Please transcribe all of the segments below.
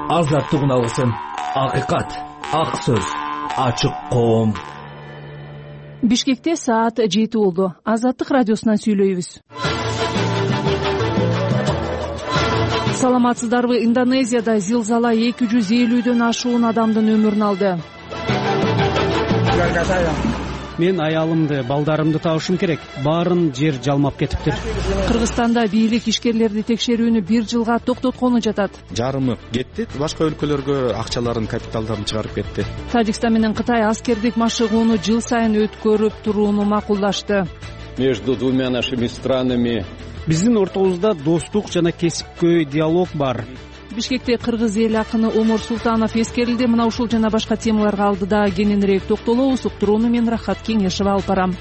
Азаттык үналгысын, акыйкат, ак сөз, ачык коом. Бишкекте саат 7 болду. Азаттык радиосунан сүйлөйбүз. Саламатсыздарбы? Индонезияда зилзала 250дөн ашуун адамдын өмүрүн алды. Мен аялымды, балдарымды табышым керек. Баарын жер жалмап кетиптир. Кыргызстанда бийлик ишкерлерди текшерүүнү 1 жылга токтоткону жатат. Жарымы кетти, башка өлкөлөргө акчаларын, капиталдарын чыгарып кетти. Тажикстан менен Кытай аскердик машыгууну жыл сайын өткөрүп турууну макулдашты. Между двумя нашими странами Биздин ортобузда достук жана кесипкөй диалог бар. Бишкекте кыргыз эл акыны Омор Султанов эскерилди. Мына ушул жана башка темаларга алдыда кененирээк токтолобуз. Уктурууну мен Рахат Кеңешева алып барам.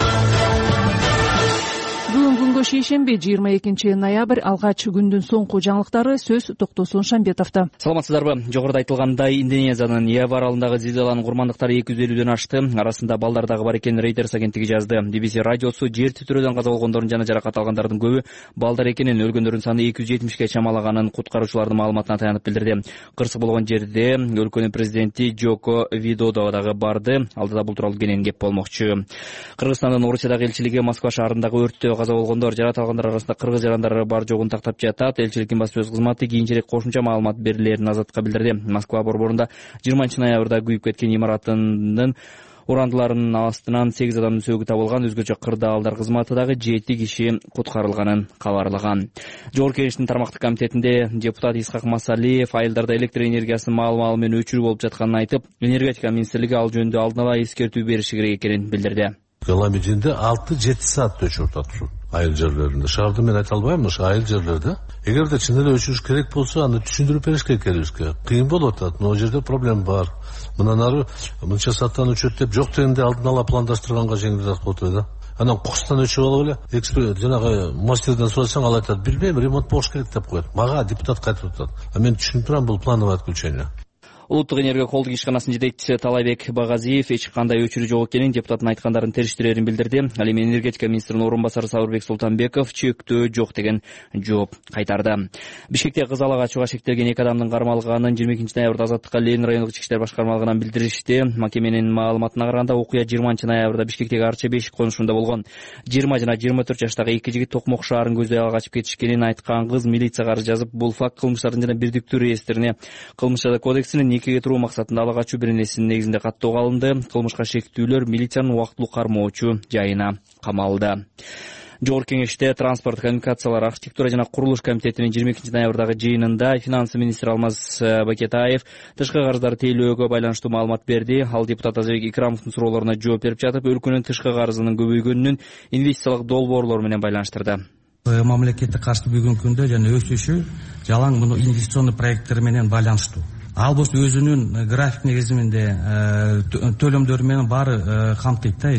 Бүгүн күнгө шейшемби 22 ноябрь алгач күндүн соңку жаңылыктары. Сөз Токтосун Шамбетовдо. Саламатсыздарбы? Жогоруда айтылгандай, Индонезиянын Ява аралындагы зилзаланын курмандыктары 250дөн ашты. Арасында балдар дагы бар экенин Reuters агенттиги жазды. BBC радиосу жер титирөөдөн каза болгондордун жана жаракат алгандардын көбү балдар экенин, өлгөндөрдүн саны 270ке чамалаганын куткаруучулардын маалыматына таянып билдирди. Кырсык болгон жерде өлкөнүн президенти Джоко Видодо дагы барды. Алдыда бул тууралуу кенен кеп болмокчу. Кыргызстандын Орусиядагы элчилиги Москва шаарындагы өрттө каза болгондор, жаракат алгандар арасында кыргыз жарандары бар жогун тактап жатат. Элчиликтин баспасөз кызматы кийинчерээк кошумча маалымат берилерин Азаттыкка билдирди. Москва борборунда 20 ноябрда күйүп кеткен имараттын урандыларынын астынан 8 адамдын сөөгү табылган. Өзгөчө кырдаалдар кызматы дагы 7 киши куткарылганын кабарлаган. Жогорку Кеңештин тармактык комитетинде депутат Исхак Масалиев айылдарда электр энергиясынын маал-маалы менен өчүрүү болуп жатканын айтып, энергетика министрлиги ал жөнүндө алдын ала эскертүү бериши керек экенин билдирди. Галамидинде 6-7 саат өчүрүп атышат айыл жерлеринде. Шаарда мен айта албайм, ошо айыл жерлерде. Эгерде чын эле өчүрүш керек болсо, аны түшүндүрүп бериш керек элибизге. Кыйын болуп атат, но жерде проблема бар. Мындан ары мынча сааттан өчөт деп жок дегенде алдын ала пландаштырганга жеңилирээк болот да. Анан кукустан өчүп алып эле эксперт жанагы мастерден сурасаң, ал айтат, билбейм, ремонт болуш керек деп коет. Мага депутат кайтып атат. Мен түшүнүп турам, бул плановое отключение. Улуттук энергия колдук ишканасынын жетекчиси Талайбек Багазиев эч кандай өчүрүү жок экенин, депутаттын айткандарын териштирерин билдирди. Ал эми энергетика министринин орун басары Сабырбек Султанбеков чектөө жок деген жооп кайтарды. Бишкекте кыз алага ачууга шектелген 2 адамдын кармалганын 22 ноябрда Азаттыкка Ленин райондук ички иштер башкармалыгынан билдиришти. Мекеменин маалыматына караганда, окуя 20 ноябрда Бишкектеги Арча Бешик конушунда болгон. 20 жана 24 жаштагы 2 жигит Токмок шаарын көздөй ала качып кетишкенин айткан кыз милицияга арыз жазып, бул факт кылмыштардын жана бирдиктүү реестрине, кылмыш жаза кодексине никеге туруу максатында ала качуу беренесинин негизинде каттоого алынды. Кылмышка шектүүлөр милициянын убактылуу кармоочу жайына камалды. Жогорку Кеңеште транспорт, коммуникациялар, архитектура жана курулуш комитетинин 22 ноябрдагы жыйынында финансы министри Алмаз Бакетаев тышкы карыздарды тейлөөгө байланыштуу маалымат берди. Ал депутат Азабек Икрамовдун суроолоруна жооп берип жатып, өлкөнүн тышкы карызынын көбөйгөнүн инвестициялык долбоорлор менен байланыштырды. Мамлекеттик каржы бүгүнкү күндө жана өсүшү жалаң муну инвестиционный проекттер менен байланыштуу. Ал болсо өзүнүн график негизинде төлөмдөр менен баары камтыйт да,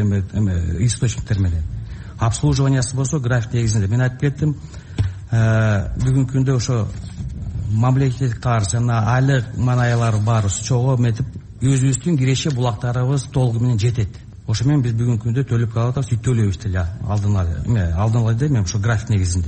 источниктер менен. Обслуживаниясы болсо график негизинде. Мен айтып кеттим, бүгүнкү күндө ошо мамлекеттик каржы жана айлык манаялар бар чогуу метип өзүбүздүн киреше булактарыбыз толугу менен жетет. Ошо менен биз бүгүнкү күндө төлөп калып атабыз, төлөйбүз деле алдын дейм, ошо график негизинде.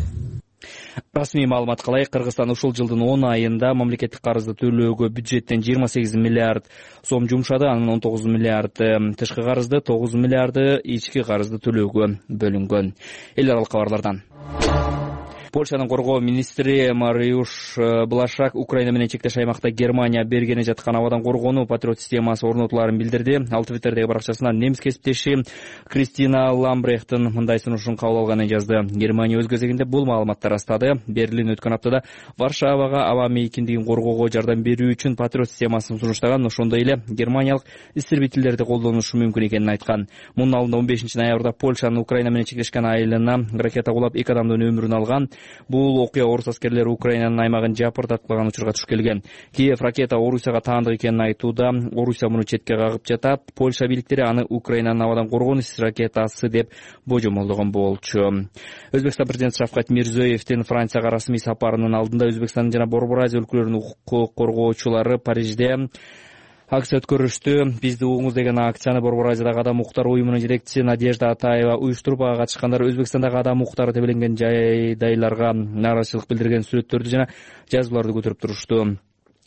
Расмий маалымат калай, Кыргызстан ушул жылдын 10 айында мамлекеттик карызды төлөөгө бюджеттен 28 миллиард сом жумшады. Анын 19 миллиард тышкы карызды, 9 миллиарды ички карызды төлөөгө бөлүнгөн. Эл аралык кабарлардан. Польшанын коргоо министри Мариуш Блашак Украина менен чектеш аймакта Германия бергене жаткан абадан коргонуу патриот системасы орнотуларын билдирди. Ал Твиттердеги баракчасына немис кесиптеши Кристина Ламбрехтин мындай сунушун кабыл алганын жазды. Германия өз кезегинде бул маалыматты растады. Берлин өткөн аптада Варшавага аба мейкиндигин коргоого жардам берүү үчүн патриот системасын сунуштаган. Ошондой эле германиялык истребительдерди колдонушу мүмкүн экенин айткан. Мунун алдында 15 ноябрда Польшанын Украина менен чектешкен айылына ракета кулап 2 адамдын өмүрүн алган. Бул окуя орус аскерлери Украинанын аймагын жапыртаткан учурга туш келген. Киев ракета Орусияга таандык экенин айтууда. Орусия муну четке кагып жатат. Польша бийликтери аны Украинанын абадан коргонуу ракетасы деп божомолдогон болчу. Өзбекстан президенти Шавкат Мирзиёевдин Францияга расмий сапарынын алдында Өзбекстан жана Борбор Азия өлкөлөрүнүн укук коргоочулары Парижде акция өткөрүштү. Бизди угуңуз деген акцияны Борбор Азиядагы адам укуктары уюмунун жетекчиси Надежда Атаева уюштуруп, ага катышкандар Өзбекстандагы адам укуктары тебеленген жайдайларга нааразычылык билдирген сүрөттөрдү жана жазууларды көтөрүп турушту.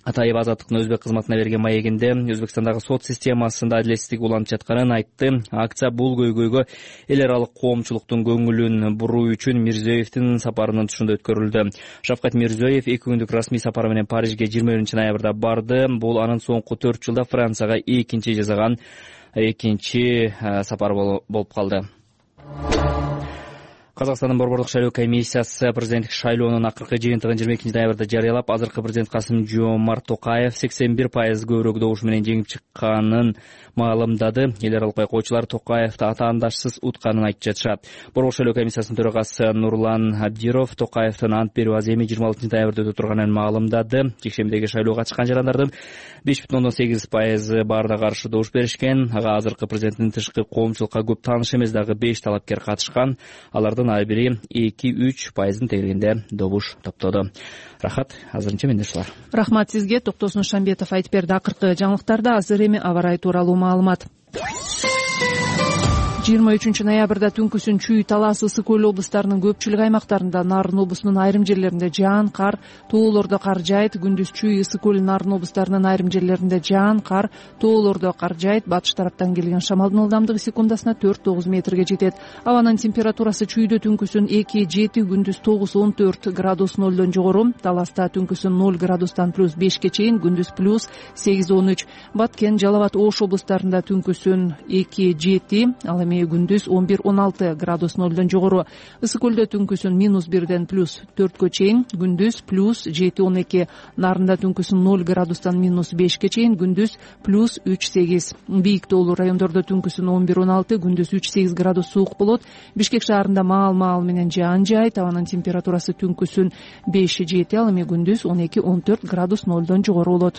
Атаев Азаттыктын өзбек кызматына берген маегинде Өзбекстандагы сот системасында адилетсиздик уланып жатканын айтты. Акция бул көйгөйгө эл аралык коомчулуктун көңүлүн буруу үчүн Мирзиёевдин сапарынын тушунда өткөрүлдү. Шавкат Мирзиёев 2 күндүк расмий сапары менен Парижге 20-ноябрда барды. Бул анын соңку 4 жылда Францияга экинчи жасаган экинчи сапар болуп калды. Казакстандын Борборлук шайлоо комиссиясы президенттик шайлоонун акыркы жыйынтыгын 22-ноябрда жарыялап, азыркы президент Касым-Жомарт Токаев 81% көбүрөөк добуш менен жеңип чыкканын маалымдады. Эл аралык байкоочулар Токаевди атаандашсыз утканын айтып жатышат. Борборлук шайлоо комиссиясынын төрагасы Нурлан Абдиров Токаевдин ант берүү аземи 26-ноябрда өтө турганын маалымдады. Жекшембидеги шайлоого катышкан жарандардын 5,8% баарына каршы добуш беришкен. Ага азыркы президенттин тышкы коомчулукка көп тааныш эмес дагы 5 талапкер катышкан. Алардын ар бири 2-3% тегерегинде добуш топтоду. Рахат, азырынча менде ушулар. Рахмат сизге. Токтосун Шамбетов айтып берди. Акыркы жаңылыктарда азыр эми аба ырайы тууралуу маалымат. 23-ноябрда түнкүсүн Чүй, Талас, Ысык Көл облустарынын көпчүлүк аймактарында, Нарын облусунун айрым жерлеринде жаан кар, тоолордо кар жаайт. Күндүз Чүй, Ысык Көл, Нарын облустарынын айрым жерлеринде жаан кар, тоолордо кар жаайт. Батыш тараптан келген шамалдын ылдамдыгы секундасына 4-9 метрге жетет. Абанын температурасы Чүйдө түнкүсүн 2-7, күндүз 9-14 градус нолдон жогору. Таласта түнкүсүн 0 градустан +5 чейин, күндүз +8-13. Баткен, Жалал Абад, Ош облустарында түнкүсүн 2-7, ал эми күндүз 11-16 градус нолдон жогору. Ысык Көлдө түнкүсүн -1ден +4 чейин, күндүз +7-12. Нарында түнкүсүн 0 градустан -5 чейин, күндүз +3-8. Бийик тоолуу райондордо түнкүсүн 11-16, күндүз 3-8 градус суук болот. Бишкек шаарында маал менен жаан жаайт. Абанын температурасы түнкүсүн 5-7, ал эми күндүз 12-14 градус нолдон жогору болот.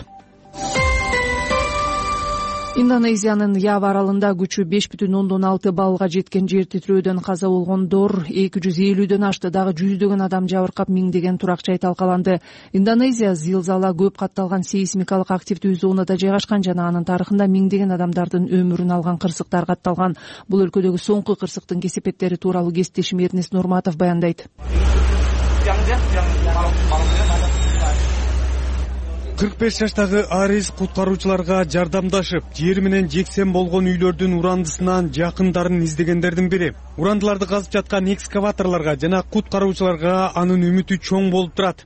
Индонезиянын Ява аралында күчү 5,6 баллга жеткен жер титирөөдөн каза болгондор 250дөн ашты. Дагы жүздөгөн адам жабыркап, миңдеген турак жай талкаланды. Индонезия зилзала көп катталган сейсмикалык активдүү зонада жайгашкан жана анын тарыхында миңдеген адамдардын өмүрүн алган кырсыктар катталган. Бул өлкөдөгү соңку кырсыктын кесепеттери тууралуу кесиптешим Эрнест Нурматов баяндайт. 45 жаштагы Арис куткаруучуларга жардамдашып, жер менен жексен болгон үйлөрдүн урандысынан жакындарын издегендердин бири. Урандыларды казып жаткан экскаваторлорго жана куткаруучуларга анын үмүтү чоң болуп турат.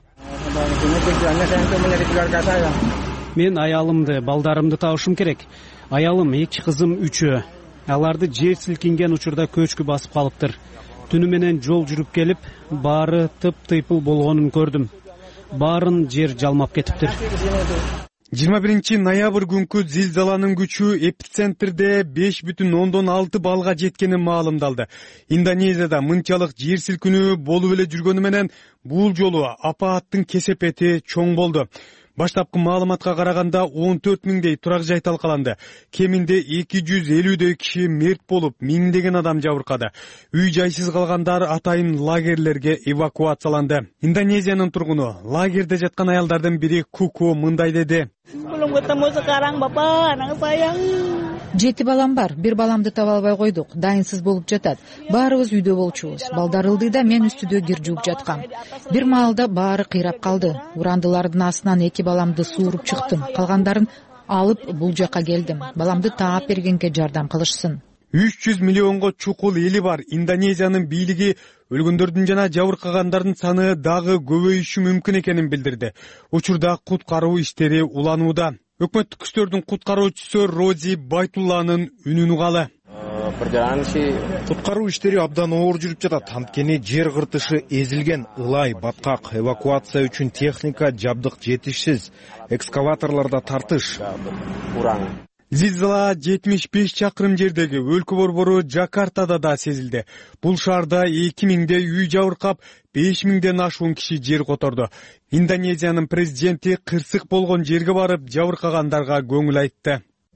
Мен аялымды, балдарымды табышым керек. Аялым, 2 кызым, 3. Аларды жер силкинген учурда көчкү басып калыптыр. Түнү менен жол жүрүп келип, баары тып-тыйпыл болгонун көрдүм. Баарын жер жалмап кетиптир. 21-ноябрь күнкү зилзаланын күчү эпицентрде 5,6 баллга жеткени маалымдалды. Индонезияда мынчалык жер силкинүү болуп эле жүргөнү менен бул жолу апааттын кесепети чоң болду. Баштапкы маалыматка караганда 14 миңдей турак жай талкаланды. Кеминде 250дөй киши мерт болуп, миңдеген адам жабыркады. Үй жайсыз калгандар атайын лагерлерге эвакуацияланды. Индонезиянын тургуну, лагерде жаткан аялдардын бири Куку мындай деди. 7 балам бар, бир баламды таба албай койдук. Дайынсыз болуп жатат. Баарыбыз үйдө болчубуз. Балдар ылдыйда, мен үстүдө кир жууп жаткам. Бир маалда баары кыйрап калды. Урандылардын астынан 2 баламды сууруп чыктым. Калгандарын алып бул жака келдим. Баламды таап бергенге жардам кылышсын. 300 миллионго чукул эли бар. Индонезиянын бийлиги өлгөндөрдүн жана жабыркагандардын саны дагы көбөйүшү мүмкүн экенин билдирди. Учурда куткаруу иштери уланууда. Өкмөттүк күчтөрдүн куткаруучусу Рози Байтулланын үнүн угалы. Куткаруу иштери абдан оор жүрүп жатат. Анткени жер кыртышы эзилген, ылай, баткак, эвакуация үчүн техника, жабдык жетишсиз, экскаваторлордо тартыш. Зилзала 75 чакырым жердеги өлкө борбору Жакартада да сезилди. Бул шаарда 2000дей үй жабыркап, 5000ден ашуун киши жер которду. Индонезиянын президенти кырсык болгон жерге барып, жабыркагандарга көңүл айтты.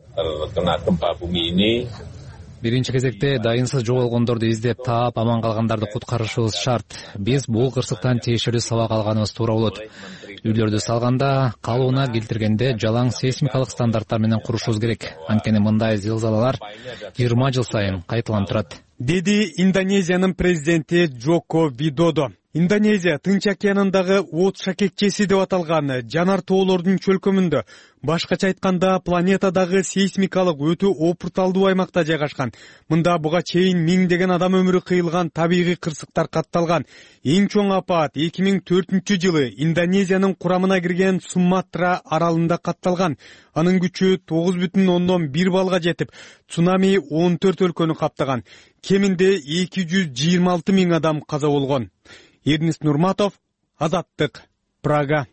Биринчи кезекте дайынсыз жоголгондорду издеп таап, аман калгандарды куткарышыбыз шарт. Биз бул кырсыктан тиешелүү сабак алганыбыз туура болот. Үйлөрдү салганда, калууна келтиргенде жалаң сейсмикалык стандарттар менен курушубуз керек. Анткени мындай зилзалалар 20 жыл сайын кайталанып турат. Деди Индонезиянын президенти Джоко Видодо. Индонезия Тынч океанындагы от шакекчеси деп аталган жанар тоолордун чөлкөмүндө, башкача айтканда планетадагы сейсмикалык өтө опурталдуу аймакта жайгашкан. Мында буга чейин миңдеген адам өмүрү кыйылган табигый кырсыктар катталган. Эң чоң апат 2004-жылы Индонезиянын курамына кирген Суматра аралында катталган. Анын күчү 9,1 балга жетип, цунами 14 өлкөнү каптаган. Кеминде 226 миң адам каза болгон. Эрнест Нурматов, Азаттык, Прага.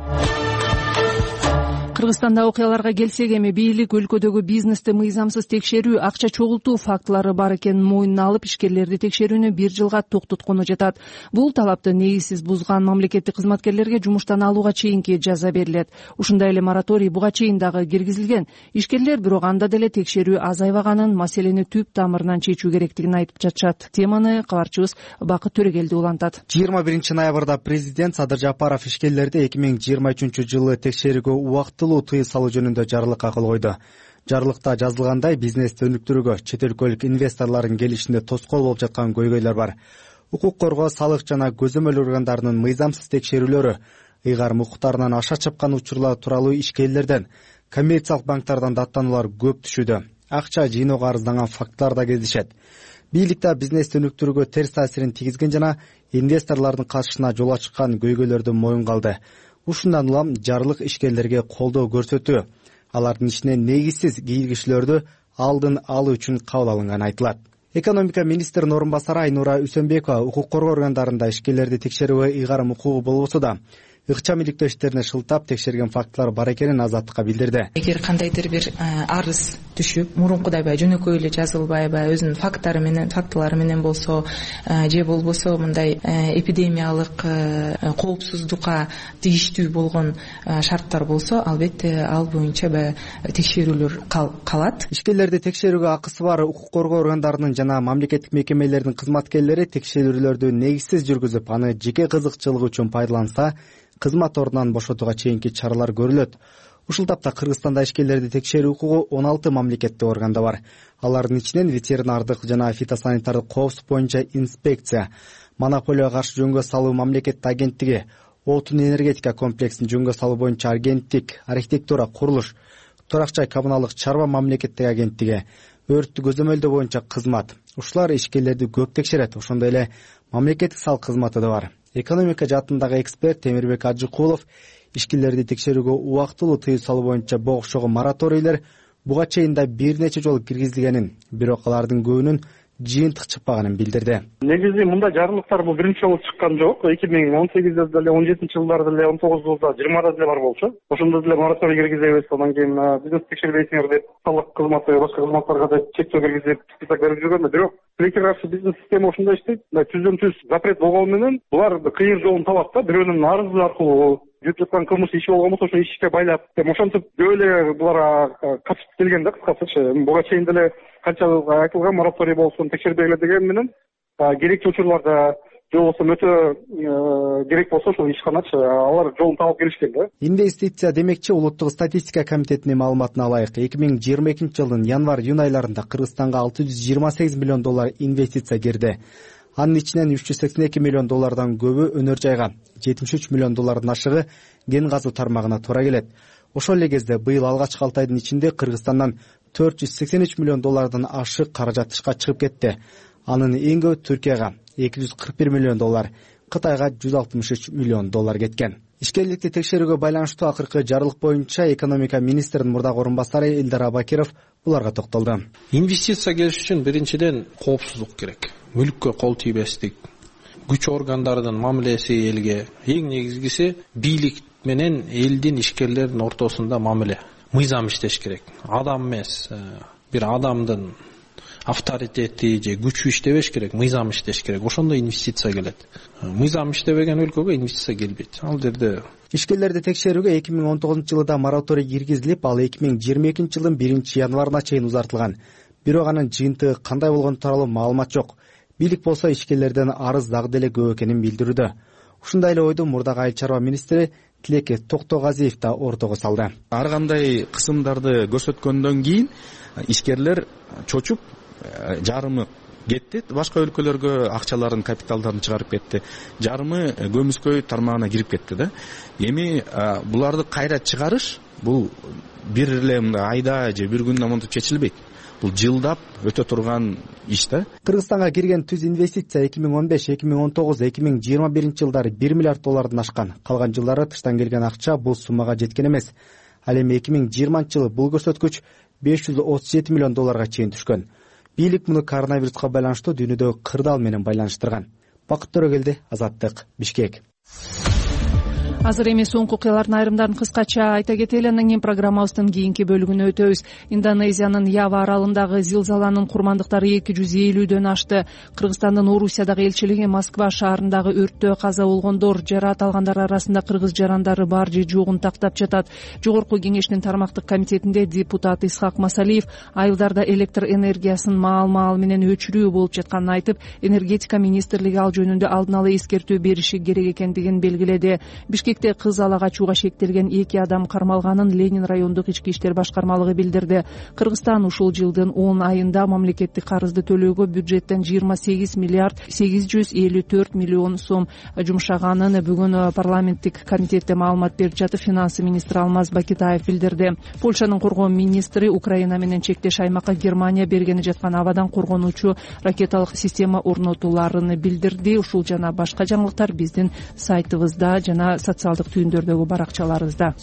Кыргызстанда окуяларга келсек, эми бийлик өлкөдөгү бизнести мыйзамсыз текшерүү, акча чогултуу фактылары бар экенин моюнуна алып, ишкерлерди текшерүүнү 1 жылга токтоткону жатат. Бул талапты негизсиз бузган мамлекеттик кызматкерлерге жумуштан алууга чейинки жаза берилет. Ушундай эле мораторий буга чейин дагы киргизилген. Ишкерлер бирок анда деле текшерүү азайбаганын, маселени түп тамырынан чечүү керектигин айтып жатышат. Теманы кабарчыбыз Бакыт Төрөгелди улантат. 21 ноябрда президент Садыр Жапаров ишкерлерди 2023-жылы текшерүүгө убактылуу тыюу салуу жөнүндө жарлыкка кол койду. Жарлыкта жазылгандай, бизнести өнүктүрүүгө чет өлкөлүк инвесторлордун келишинде тоскоол болуп жаткан көйгөйлөр бар. Укук коргоо, салык жана көзөмөл органдарынын мыйзамсыз текшерүүлөрү, ыйгарым укуктарынан аша чапкан учурлар тууралуу ишкерлерден, коммерциялык банктардан даттануулар көп түшүүдө. Акча жыйноого арызданган фактылар да кездешет. Бийликте бизнести өнүктүрүүгө терс таасирин тийгизген жана инвесторлордун катышына жол ачкан көйгөйлөрдү моюнга алды. Ушундан улам жарлык ишкерлерге колдоо көрсөтүү, алардын ишинен негизсиз кийилгишлөрдү алдын алуу үчүн кабыл алынганы айтылат. Экономика министринин орун басары Айнура Үсөнбекова укук коргоо органдарында ишкерлерди текшерүүгө ыйгарым укугу болбосо да, ыкчам иликтөөчтөрүнө шылтап текшерген фактылар бар экенин Азаттыкка билдирди. Эгер кандайдыр бир арыз түшүп, мурункудай жөнөкөй эле жазылбай, өзүнүн фактылары менен болсо, же болбосо мындай эпидемиялык коопсуздукка тийиштүү болгон шарттар болсо, албетте ал боюнча текшерүүлөр калат. Ишкерлерди текшерүүгө акысы бар укук коргоо органдарынын жана мамлекеттик мекемелердин кызматкерлери текшерүүлөрдү негизсиз жүргүзүп, аны жеке кызыкчылыгы үчүн пайдаланса, кызмат ордунан бошотууга чейинки чаралар көрүлөт. Ушул тапта Кыргызстанда ишкерлерди текшерүү укугу 16 мамлекеттик органда бар. Алардын ичинен ветеринардык жана фитосанитардык коопсуздук боюнча инспекция, монополияга каршы жөнгө салуу мамлекеттик агенттиги, отун энергетика комплексин жөнгө салуу боюнча агенттик, архитектура, курулуш, турак-жай коммуналдык чарба мамлекеттик агенттиги, өрттү көзөмөлдөө боюнча кызмат. Ушулар ишкерлерди көп текшерет. Ошондой эле мамлекеттик салык кызматы да бар. Экономика жаатындагы эксперт Темирбек Ажыкулов ишкерлерди текшерүүгө убактылуу тыюу салуу боюнча богушогу мораторийлер буга чейин да бир нече жолу киргизилгенин, бирок алардын көбүнүн жыйынтык чыкпаганын билдирди. Негизи мындай жарлыктар бул биринчи жолу чыккан жок. 2018-де деле, 17-жылдарда деле, 19-да, 20-да деле бар болчу. Ошондо деле мораторий киргизебиз, андан кийин бизнес текшербейсиңер деп салык кызматы, башка кызматтарга да чектөө киргизип, список берип жүргөн. Бирок тилекке каршы бизнес система ошондой иштейт. Түздөн түз запрет болгону менен булар кыйыр жолун табат да, бирөөнүн арызы аркылуу жүрүп жаткан кылмыш иши болгон болсо, ошол ишке байлап, ошентип көп эле булар катышып келген да, кыскасычы. Буга чейин деле канча айтылган мораторий болсун, текшербегиле деген менен керектүү учурларда же болбосо өтө керек болсо ошол ишканачы алар жолун таап келишкен да. Инвестиция демекчи Улуттук статистика комитетинин маалыматына алайык, 2022-жылдын январь-июнь айларында Кыргызстанга $628 миллион инвестиция кирди. Анын ичинен $382 миллион көбү өнөр жайга, $73 миллион ашыгы кен казуу тармагына туура келет. Ошол эле кезде быйыл алгачкы 6 айдын ичинде Кыргызстандан $483 миллион ашык каражат тышка чыгып кетти. Анын эң көбү Түркияга $241 миллион, Кытайга $163 миллион кеткен. Ишкерликти текшерүүгө байланыштуу акыркы жарлык боюнча экономика министринин мурдагы орун басары Элдар Абакиров буларга токтолду. Инвестиция келиш үчүн биринчиден коопсуздук керек. Мүлүккө кол тийбестик, күч органдарынын мамилеси элге, эң негизгиси бийлик менен элдин, ишкерлердин ортосунда мамиле. Мыйзам иштеш керек. Адам эмес, бир адамдын авторитети же күчү иштебеш керек, мыйзам иштеш керек. Ошондо инвестиция келет. Мыйзам иштебеген өлкөгө инвестиция келбейт. Ал жерде ишкерлерди текшерүүгө 2019-жылда мораторий киргизилип, ал 2022-жылдын 1-январына чейин узартылган. Бирок анын жыйынтыгы кандай болгону тууралуу маалымат жок. Бийлик болсо ишкерлерден арыз дагы деле көп экенин билдирүүдө. Ушундай эле ойду мурдагы айыл чарба министри Тилеке Токтогазиев да ортого салды. Ар кандай кысымдарды көрсөткөндөн кийин ишкерлер чочуп, жарымы кетти, башка өлкөлөргө акчаларын, капиталдарын чыгарып кетти. Жарымы көмүскөй тармагына кирип кетти да. Эми буларды кайра чыгарыш бул бир эле айда же бир күндө монтип чечилбейт. Бул жылдап өтө турган иш да. Кыргызстанга кирген түз инвестиция 2015, 2019, 2021 жылдары 1 миллиард доллардан ашкан. Калган жылдары тыштан келген акча бул суммага жеткен эмес. Ал эми 2020 жылы бул көрсөткүч 537 миллион долларга чейин түшкөн. Бийлик муну коронавируска байланыштуу дүйнөдөгү кырдаал менен байланыштырган. Бакыт Төрөгелди, Азаттык, Бишкек. Азыр эми соңку окуялардын айрымдарын кыскача айта кетели, андан кийин программабыздын кийинки бөлүгүнө өтөбүз. Индонезиянын Ява аралындагы зилзаланын курмандыктары 250дөн ашты. Кыргызстандын Орусиядагы элчилиги Москва шаарындагы өрттө каза болгондор, жараат алгандар арасында кыргыз жарандары бар же жогун тактап жатат. Жогорку кеңештин тармактык комитетинде депутат Исхак Масалиев айылдарда электр энергиясын маал менен өчүрүү болуп жатканын айтып, энергетика министрлиги ал жөнүндө алдын ала эскертүү бериши керек экендигин белгиледи. Бишкекте кыз ала качууга шектелген 2 адам кармалганын Ленин райондук ички иштер башкармалыгы билдирди. Кыргызстан ушул жылдын 10 айында мамлекеттик карызды төлөөгө бюджеттен 28 миллиард 854 миллион сом жумшаганын бүгүн парламенттик комитетте маалымат берип жатып, финансы министри Алмаз Бакитаев билдирди. Польшанын коргоо министри Украина менен чектеш аймакка Германия бергени жаткан абадан коргонуучу ракеталык система орнотууларын билдирди. Ушул жана башка жаңылыктар биздин сайтыбызда жана социалдык түйүндөрдөгү баракчаларыбызда.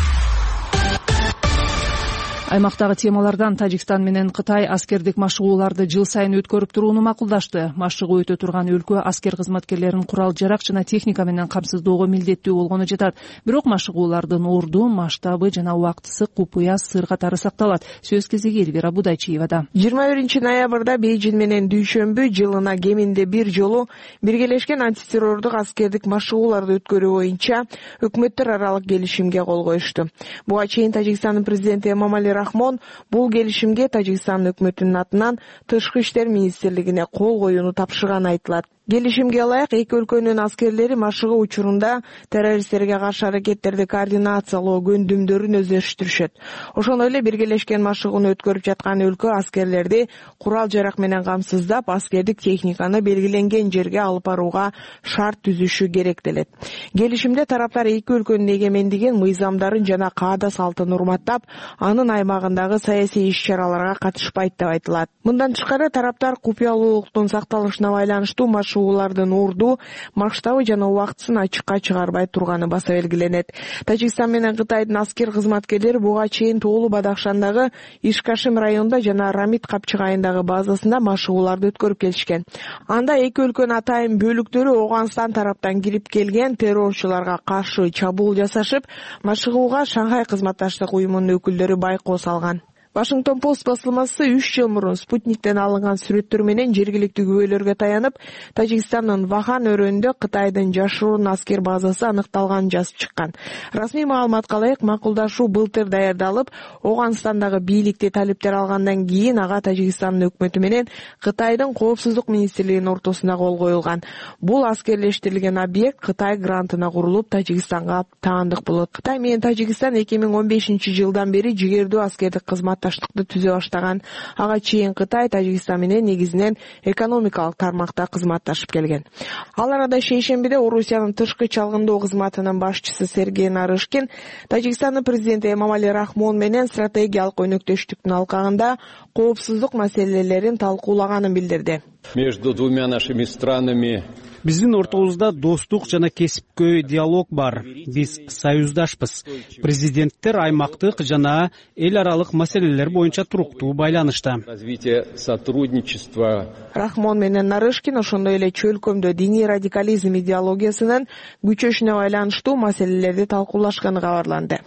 Аймактагы темалардан Тажикстан менен Кытай аскердик машыгууларды жыл сайын өткөрүп турууну макулдашты. Машыгуу өтө турган өлкө аскер кызматкерлерин курал-жарак жана техника менен камсыздоого милдеттүү болгону жатат. Бирок машыгуулардын орду, масштабы жана убактысы купуя сыр катары сакталат. Сөз кезеги Элвира Будайчиевада. 21 ноябрда Бейжин менен Дүйшөмбү жылына кеминде бир жолу биргелешкен антитеррордук аскердик машыгууларды өткөрүү боюнча өкмөттөр аралык келишимге кол коюшту. Буга чейин Тажикстандын президенти Эмомали Рахмон бул келишимге Тажикстан өкмөтүнүн атынан Тышкы иштер министрлигине кол коюуну тапшырганы айтылат. Келишимге ылайык эки өлкөнүн аскерлери машыгуу учурунда террористтерге каршы аракеттерди координациялоо көндүмдөрүн өздөштүрүшөт. Ошондой эле биргелешкен машыгууну өткөрүп жаткан өлкө аскерлерди курал-жарак менен камсыздап, аскердик техниканы белгиленген жерге алып барууга шарт түзүшү керектелет. Келишимде тараптар эки өлкөнүн эгемендигин, мыйзамдарын жана каада салтын урматтап, анын аймагындагы саясий иш-чараларга катышпайт деп айтылат. Мындан тышкары тараптар купуялуулуктун сакталышына байланыштуу машыгуулардын орду, масштабы жана убактысын ачыкка чыгарбай турганы баса белгиленет. Тажикстан менен Кытайдын аскер кызматкерлери буга чейин Тоолу Бадахшандагы Ишкашим районунда жана Рамит Капчыгайындагы базасында машыгууларды өткөрүп келишкен. Анда эки өлкөнүн атайын бөлүктөрү Оогунстан тараптан кирип келген террорчуларга каршы чабуул жасашып, машыгууга Шанхай кызматташтык уюмунун өкүлдөрү байкоо салган. Вашингтон Пост басылмасы 3 жыл мурун спутниктен алынган сүрөттөр менен жергиликтүү күбөлөргө таянып, Тажикстандын Вахан өрөөнүндө Кытайдын жашыруун аскер базасы аныкталганын жазып чыккан. Расмий маалыматка ылайык макулдашуу былтыр даярдалып, Оогунстандагы бийликти талептер алгандан кийин ага Тажикстандын өкмөтү менен Кытайдын коопсуздук министрлигинин ортосунда кол коюлган. Бул аскерлештирилген объект Кытай грантына курулуп, Тажикстанга таандык болот. Кытай менен Тажикстан 2015 жылдан бери жигердүү аскердик кызматташтыкты түзө баштаган. Ага чейин Кытай Тажикстан менен негизинен экономикалык тармакта кызматташып келген. Ал арада шейшембиде Орусиянын тышкы чалгындоо кызматынын башчысы Сергей Нарышкин Тажикстандын президенти Эмомали Рахмон менен стратегиялык өнөктөштүктүн алкагында коопсуздук маселелерин талкуулаганын билдирди. Между двумя нашими странами Биздин ортобузда достук жана кесипкөй диалог бар. Биз союздашпыз. Президенттер аймактык жана эл аралык маселелер боюнча туруктуу байланышта. Развитие сотрудничества. Рахмон менен Нарышкин ошондой эле чөлкөмдө диний радикализм идеологиясынын күчөшүнө байланыштуу маселелерди талкуулашканы кабарланды.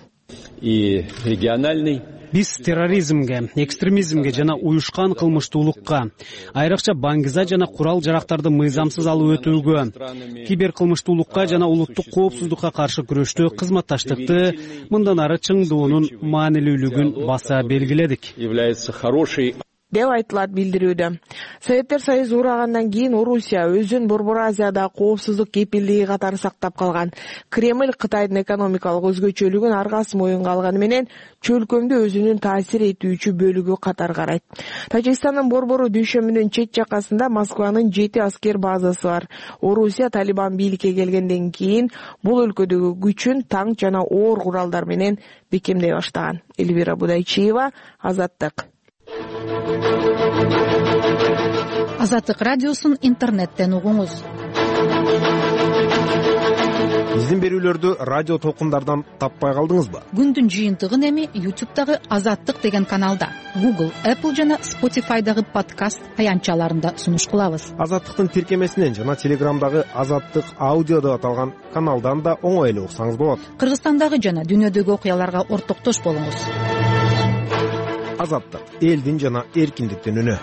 И региональный Биз терроризмге, экстремизмге жана уюшкан кылмыштуулукка, айрыкча баңгиза жана курал-жарактарды мыйзамсыз алып өтүүгө, киберкылмыштуулукка жана улуттук коопсуздукка каршы күрөштө кызматташтыкты мындан ары чыңдоонун маанилүүлүгүн баса белгиледик. Является хорошей деп айтылат билдирүүдө. Советтер Союзу урагандан кийин Орусия өзүн Борбор Азияда коопсуздук кепилдиги катары сактап калган. Кремль Кытайдын экономикалык өзгөчөлүгүн аргасы моюнга алганы менен чөлкөмдү өзүнүн таасир этүүчү бөлүгү катары карайт. Тажикстандын Борбору дүйшөмүнүн чет жакасында Москванын 7 аскер базасы бар. Орусия Талибан бийликке келгенден кийин бул өлкөдөгү күчүн танк жана оор куралдар менен бекемдей баштаган. Эльвира Будайчиева, Азаттык. Азаттык радиосун интернеттен угуңуз. Биздин берүүлөрдү радио толкундардан таппай калдыңызбы? Күндүн жыйынтыгын эми YouTube'дагы Азаттык деген каналда, Google, Apple жана Spotify'дагы подкаст аянтчаларында сунуш кылабыз. Азаттыктын тиркемесинен жана Телеграмдагы Азаттык аудио деп аталган каналдан да оңой эле уксаңыз болот. Кыргызстандагы жана дүйнөдөгү окуяларга ортоктош болуңуз. Азаттык, элдин жана эркиндиктин үнү.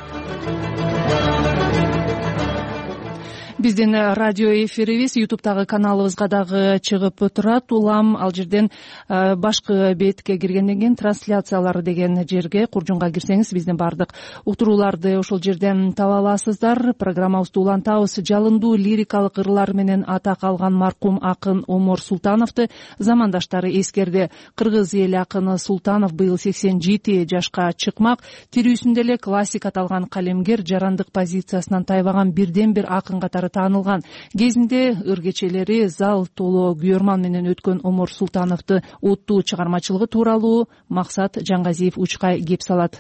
Биздин радио эфирибиз YouTube'дагы каналыбызга дагы чыгып турат. Улам ал жерден башкы бетке киргенден кийин трансляциялары деген жерге куржунга кирсеңиз биздин бардык уктурууларды ошол жерден таба аласыздар. Программабызды улантабыз. Жалындуу лирикалык ырлар менен атак алган маркум акын Омор Султановду замандаштары эскерди. Кыргыз эли акыны Султанов быйыл 87 жашка чыкмак. Тирүүсүндө эле классик аталган калемгер жарандык позициясынан тайбаган бирден бир акын катары таанылган. Кезинде ыр кечелери зал толо күйөрман менен өткөн Омор Султановду оттуу чыгармачылыгы тууралуу Максат Жаңгазиев учкай кеп салат.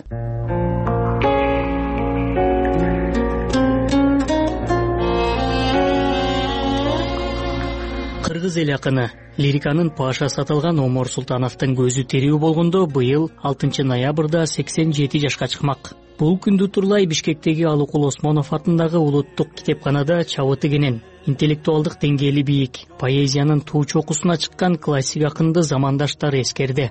Кыргыз эл акыны лириканын пашасы аталган Омор Султановдун көзү тирүү болгондо быйыл 6 ноябрда 87 жашка чыкмак. Бул күндү турлай Бишкектеги Алыкул Осмонов атындагы улуттук китепканада чабыты кенен, интеллектуалдык деңгээли бийик, поэзиянын туу чокусуна чыккан классик акынды замандаштары эскерди.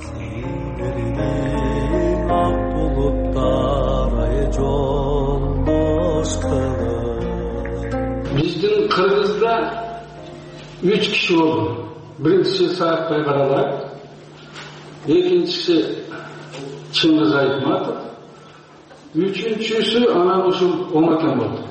Биздин Кыргызда 3 киши болду. Биринчиси Саакбай Карабаев, экинчиси Чыңгыз Айтматов, үчүнчүсү анан ушул Омакен болду.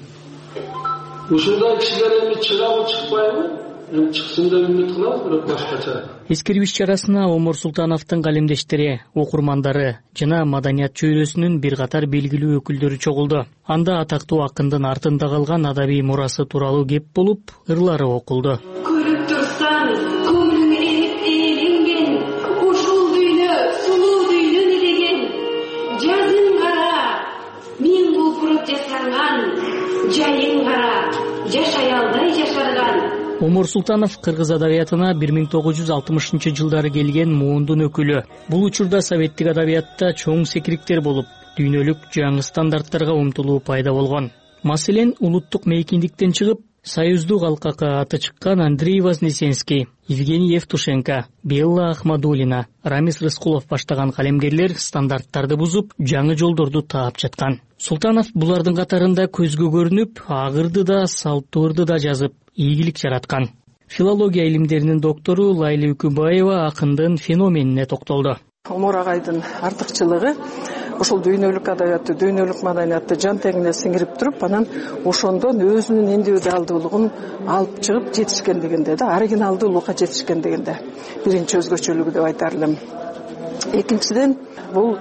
Ушундай кишилер эми чыгабы чыкпайбы? Эми чыксын деп үмүт кылабыз, бирок башкача. Эскерүү иш-чарасына Омор Султановдун калемдештери, окурмандары жана маданият чөйрөсүнүн бир катар белгилүү өкүлдөрү чогулду. Анда атактуу акындын артында калган адабий мурасы тууралуу кеп болуп, ырлары окулду. Көрүп турсаң, көңүлүң эленген, ушул дүйнө, сулуу дүйнө деген. Жазың кара, мен купуруп жасанган, жайың кара, жашай албай жашарган. Омор Султанов кыргыз адабиятына 1960-жылдары келген муундун өкүлү. Бул учурда советтик адабиятта чоң секириктер болуп, дүйнөлүк жаңы стандарттарга умтулуу пайда болгон. Маселен, улуттук мейкиндиктен чыгып, союздук алкакка аты чыккан Андрей Вознесенский, Евгений Евтушенко, Белла Ахмадулина, Рамис Рыскулов баштаган калемгерлер стандарттарды бузуп, жаңы жолдорду таап жаткан. Султанов булардын катарында көзгө көрүнүп, агырды да, салттуурду да жазып, ийгилик жараткан. Филология илимдеринин доктору Лайли Үкүбаева акындын феноменине токтолду. Омор агайдын артыкчылыгы ушул дүйнөлүк адабиятты, дүйнөлүк маданиятты жан тегине сиңирип туруп, анан ошондон өзүнүн индивидуалдуулугун алып чыгып жетишкендигинде да, оригиналдуулукка жетишкендигинде биринчи өзгөчөлүгү деп айтар элем. Экинчиден, бул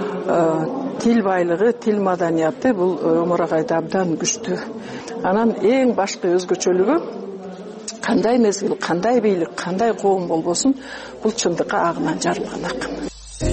тил байлыгы, тил маданияты бул Омор агайда абдан күчтүү. Анан эң башкы өзгөчөлүгү кандай мезгил, кандай бийлик, кандай коом болбосун, бул чындыкка агынан жарылган акын.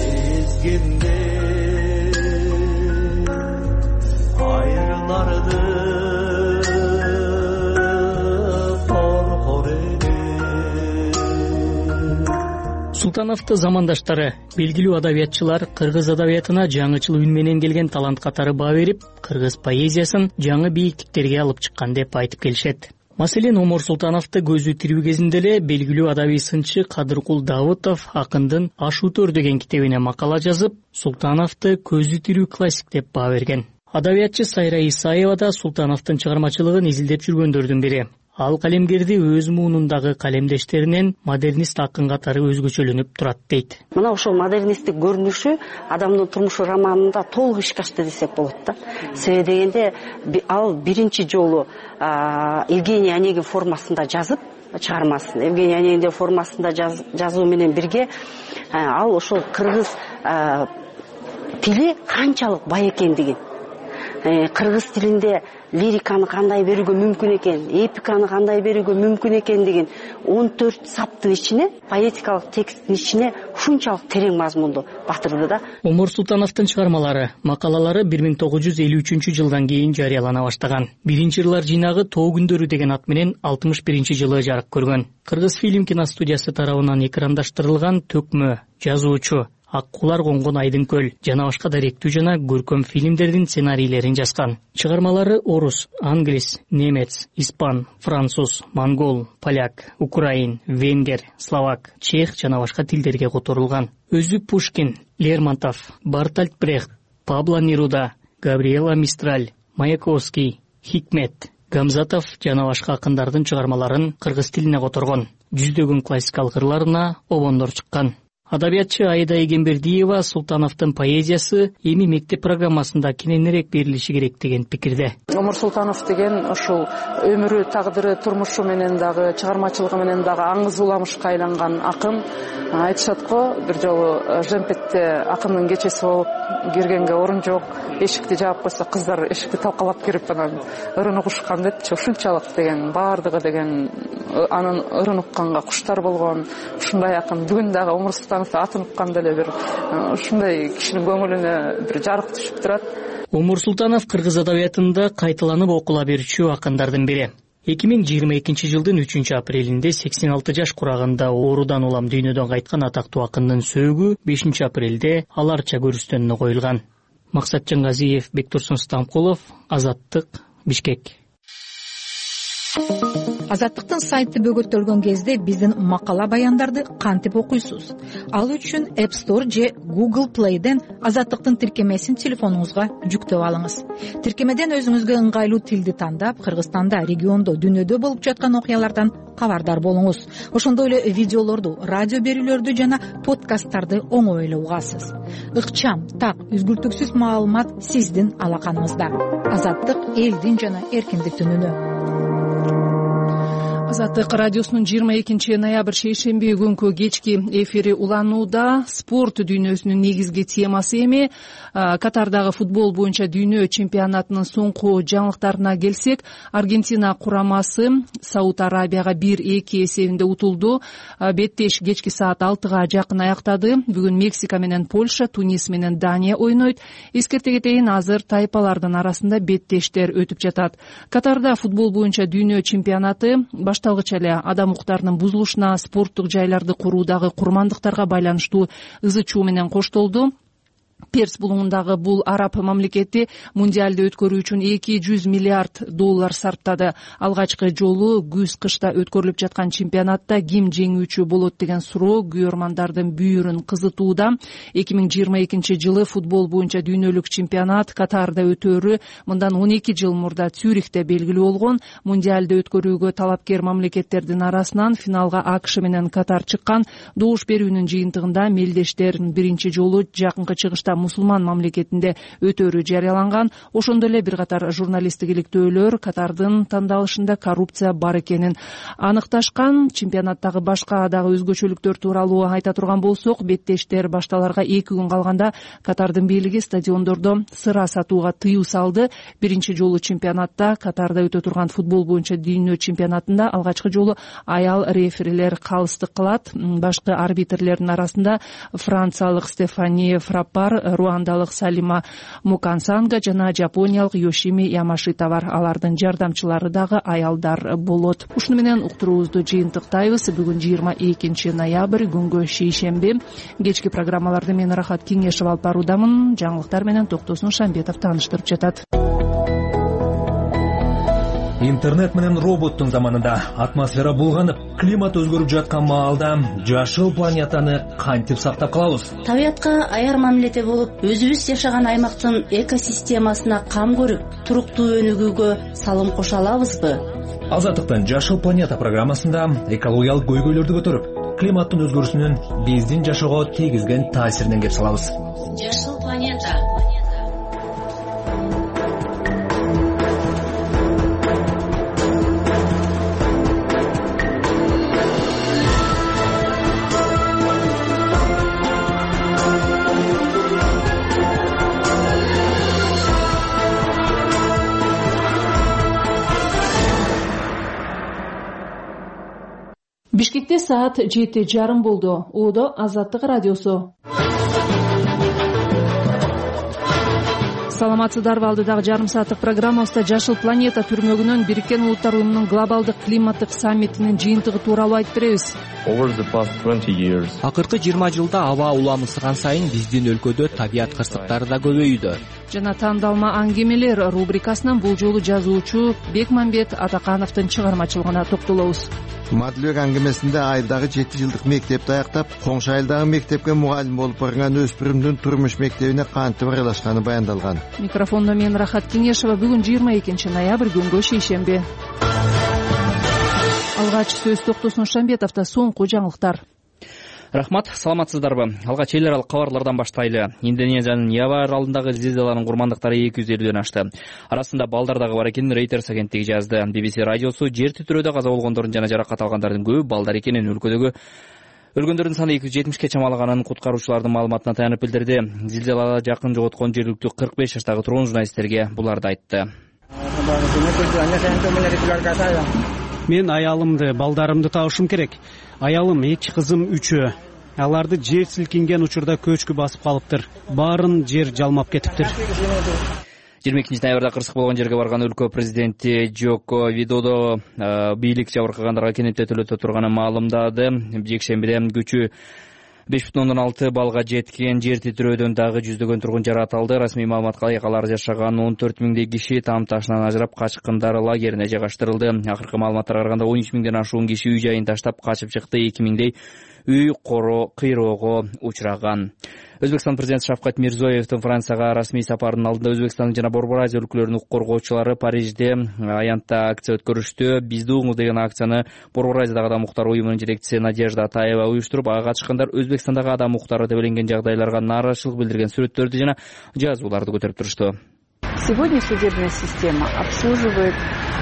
Султановду замандаштары, белгилүү адабиятчылар кыргыз адабиятына жаңычыл үн менен келген талант катары баа берип, кыргыз поэзиясын жаңы бийиктиктерге алып чыккан деп айтып келишет. Маселен, Омор Султановду көзү тирүү кезинде эле белгилүү адабий сынчы Кадыркул Давытов акындын Аш өтөр деген китебине макала жазып, Султановду көзү тирүү классик деп баа берген. Адабиятчы Сайра Исаева да Султановдун чыгармачылыгын изилдеп жүргөндөрдүн бири. Ал калемгерди өз муунундагы калемдештеринен модернист акын катары өзгөчөлөнүп турат дейт. Мына ошол модерnisттик көрүнүшү адамдын турмушу романында толук ишке ашты десек болот да. Себеби дегенде ал биринчи жолу Евгений Онегин формасында жазып чыгармасын. Евгений Онегин формасында жазуу менен бирге ал ошол кыргыз тили канчалык бай экендигин, кыргыз тилинде лириканы кандай берүүгө мүмкүн экен, эпиканы кандай берүүгө мүмкүн экендигин 14 саптын ичине, поэтикалык тексттин ичине ушунчалык терең мазмунду батырды да. Омур Султановдун чыгармалары, макалалары 1953 кийин жарыялана баштаган. Биринчи ырлар жыйнагы Тоо күндөрү деген ат менен 61-жылы жарык көргөн. Кыргыз фильм киностудиясы тарабынан экрандаштырылган Төкмө, Жазуучу, Ак кулар конгон Айдын көл жана башка даректүү жана көркөм фильмдердин сценарийлерин жазган. Чыгармалары орус, англис, немец, испан, француз, монгол, поляк, украин, венгер, словак, чех жана башка тилдерге которулган. Өзү Пушкин, Лермонтов, Бартольд Брехт, Пабло Неруда, Габриэла Мистраль, Маяковский, Хикмет, Гамзатов жана башка акындардын чыгармаларын кыргыз тилине которгон. Жүздөгөн классикалык ырларына обондор чыккан. Адабиятчы Аида Эгембердиева Султановдун поэзиясы эми мектеп программасында кененирээк берилиши керек деген пикирде. Омур Султанов деген ушул өмүрү, тагдыры, турмушу менен дагы, чыгармачылыгы менен дагы аңыз уламышка айланган акын. Айтышат го, бир жолу Жемпетте акындын кечеси болуп киргенге орун жок, эшикти жаап койсо кыздар эшикти талкалап кирип анан ырын угушкан депчи. Ушунчалык деген баардыгы деген анын ырын укканга куштар болгон. Ушундай акын бүгүн дагы Омур Султановду атын укканда эле бир ушундай кишинин көңүлүнө бир жарык түшүп турат. Омур Султанов кыргыз адабиятында кайталанып окула берүүчү акындардын бири. 2022 жылдын 3 апрелинде 86 жаш курагында оорудан улам дүйнөдөн кайткан атактуу акындын сөөгү 5 апрелде аларча көрүстөнүнө коюлган. Максатжан Газиев, Бектурсун Стамкулов, Азаттык, Бишкек. Азаттыктын сайты бөгөттөлгөн кезде биздин макала баяндарды кантип окуйсуз? Ал үчүн App Store же Google Play'ден Азаттыктын тиркемесин телефонуңузга жүктөп алыңыз. Тиркемеден өзүңүзгө ыңгайлуу тилди тандап, Кыргызстанда, региондо, дүйнөдө болуп жаткан окуялардан кабардар болуңуз. Ошондой эле видеолорду, радио берүүлөрдү жана подкасттарды оңой эле угасыз. Ыкчам, так, үзгүлтүксүз маалымат сиздин алаканыңызда. Азаттык элдин жана эркиндиктин үнү. Азаттык радиосунун 22 ноябрь шейшемби күнкү кечки эфири уланууда. Спорт дүйнөсүнүн негизги темасы эми. Катардагы футбол боюнча дүйнө чемпионатынын соңку жаңылыктарына келсек, Аргентина курамасы Сауд Арабияга 1-2 эсебинде утулду. Беттеш кечки саат 6-га жакын аяктады. Бүгүн Мексика менен Польша, Тунис менен Дания ойнойт. Эскерте кетейин, азыр тайпалардын арасында беттештер өтүп жатат. Катарда футбол боюнча дүйнө чемпионаты башталгыч эле адам укуктарынын бузулушуна, спорттук жайларды куруудагы курмандыктарга байланыштуу ызы чуу менен коштолду. Перс булуңундагы бул араб мамлекети мундиалды өткөрүү үчүн $200 миллиард сарптады. Алгачкы жолу күз-кышта өткөрүлүп жаткан чемпионатта ким жеңүүчү болот деген суроо күйөрмандардын бүйүрүн кызытууда. 2022 жылы футбол боюнча дүйнөлүк чемпионат Катарда өтөөрү мындан 12 жыл мурда Цюрихте белгилүү болгон. Мундиалды өткөрүүгө талапкер мамлекеттердин арасынан финалга АКШ менен Катар чыккан. Добуш берүүнүн жыйынтыгында мелдештер биринчи жолу жакынкы чыгышта мусулман мамлекетинде өтөөрү жарыяланган. Ошондой эле бир катар журналисттик иликтөөлөр Катардын тандалышында коррупция бар экенин аныкташкан. Чемпионаттагы башка дагы өзгөчөлүктөр тууралуу айта турган болсок, беттештер башталарга 2 күн калганда Катардын бийлиги стадиондордо сыра сатууга тыюу салды. Биринчи жолу чемпионатта Катарда өтө турган футбол боюнча дүйнө чемпионатында алгачкы жолу аял реферилер калыстык кылат. Башкы арбитрлердин арасында франциялык Стефани Фраппар, руандалык Салима Мукансанга жана жапониялык Йошими Ямашита бар. Алардын жардамчылары дагы аялдар болот. Ушуну менен уктуруубузду жыйынтыктайбыз. Бүгүн 22 ноябрь күнгө шейшемби. Кечки программаларды мен Рахат Кеңешев алып баруудамын. Жаңылыктар менен Токтосун Шамбетов тааныштырып жатат. Интернет менен роботтун заманында атмосфера булганып, климат өзгөрүп жаткан маалда жашыл планетаны кантип сактап калабыз? Табиятка аяр мамиледе болуп, өзүбүз жашаган аймактын экосистемасына кам көрүп, туруктуу өнүгүүгө салым кошо алабызбы? Азаттыктын Жашыл планета программасында экологиялык көйгөйлөрдү көтөрүп, климаттын өзгөрүүсүнүн биздин жашоого тийгизген таасиринен кеп салабыз. Жашыл планета. Бишкекте саат 7:30 болду. Оодо Азаттык радиосу. Саламатсыздарбы, алдыдагы жарым сааттык программабызда Жашыл планета түрмөгүнөн Бириккен Улуттар Уюмунун глобалдык климаттык саммитинин жыйынтыгы тууралуу айтып беребиз. Акыркы 20 жылда аба уламысыган сайын биздин өлкөдө табият кырсыктары да көбөйүүдө. Жана тандалма аңгемелер рубрикасынан бул жолу жазуучу Бекмамбет Атакановдун чыгармачылыгына токтолобуз. Мадлык аңгемесинде айылдагы 7 жылдык мектепти аяктап, коңшу айылдагы мектепке мугалим болуп барган өспүрүмдүн турмуш мектебине кантип аралашканы баяндалган. Микрофондо мен Рахат Кеңешова. Бүгүн 22 ноябрь күнгө шейшемби. Алгач сөз Токтосун Шамбетовдо соңку жаңылыктар. Рахмат, саламатсыздарбы. Алгач эл аралык кабарлардан баштайлы. Индонезиянын Ява аралындагы зилзаланын курмандыктары 250ден ашты. Арасында балдар дагы бар экенин Reuters агенттиги жазды. BBC радиосу жер титирөөдө каза болгондордун жана жаракат алгандардын көбү балдар экенин, өлкөдөгү саны 270 чамалаганын куткаруучулардын маалыматына таянып билдирди. Зилзалада жакын жоготкон жергиликтүү 45 жаштагы тургун журналисттерге буларды айтты. Мен аялымды, балдарымды табышым керек. Аялым, 2 кызым, 3. Аларды жер силкинген учурда көчкү басып калыптыр. Баарын жер жалмап кетиптир. 22 ноябрда кырсык болгон жерге барган өлкө президенти Джоко Видодо бийлик жабыркагандарга кенеттетүүлөтө турганын маалымдады. Жекшембиде күчү 5,6 балга жеткен жер титирөөдөн дагы жүздөгөн тургун жаратылды. Расмий маалыматка ылайык алар жашаган 14 миңдей киши там ташынан ажырап качкындар лагерине жайгаштырылды. Акыркы маалыматтарга караганда 13 миңден ашуун киши үй жайын таштап качып чыкты. 2 миңдей үй кыйроого учураган. Өзбекстан президенти Шавкат Мирзиёевдин Францияга расмий сапарынын алдында Өзбекстандын жана Борбор Азия өлкөлөрүнүн укук коргоочулары Парижде аянтта акция өткөрүштү. Бизди угуңуз деген акцияны Борбор Азиядагы адам укуктары уюмунун жетекчиси Надежда Атаева уюштуруп, ага катышкандар Өзбекстандагы адам укуктары тебеленген жагдайларга нааразычылык билдирген сүрөттөрдү жана жазууларды көтөрүп турушту. Сегодня судебная система обслуживает.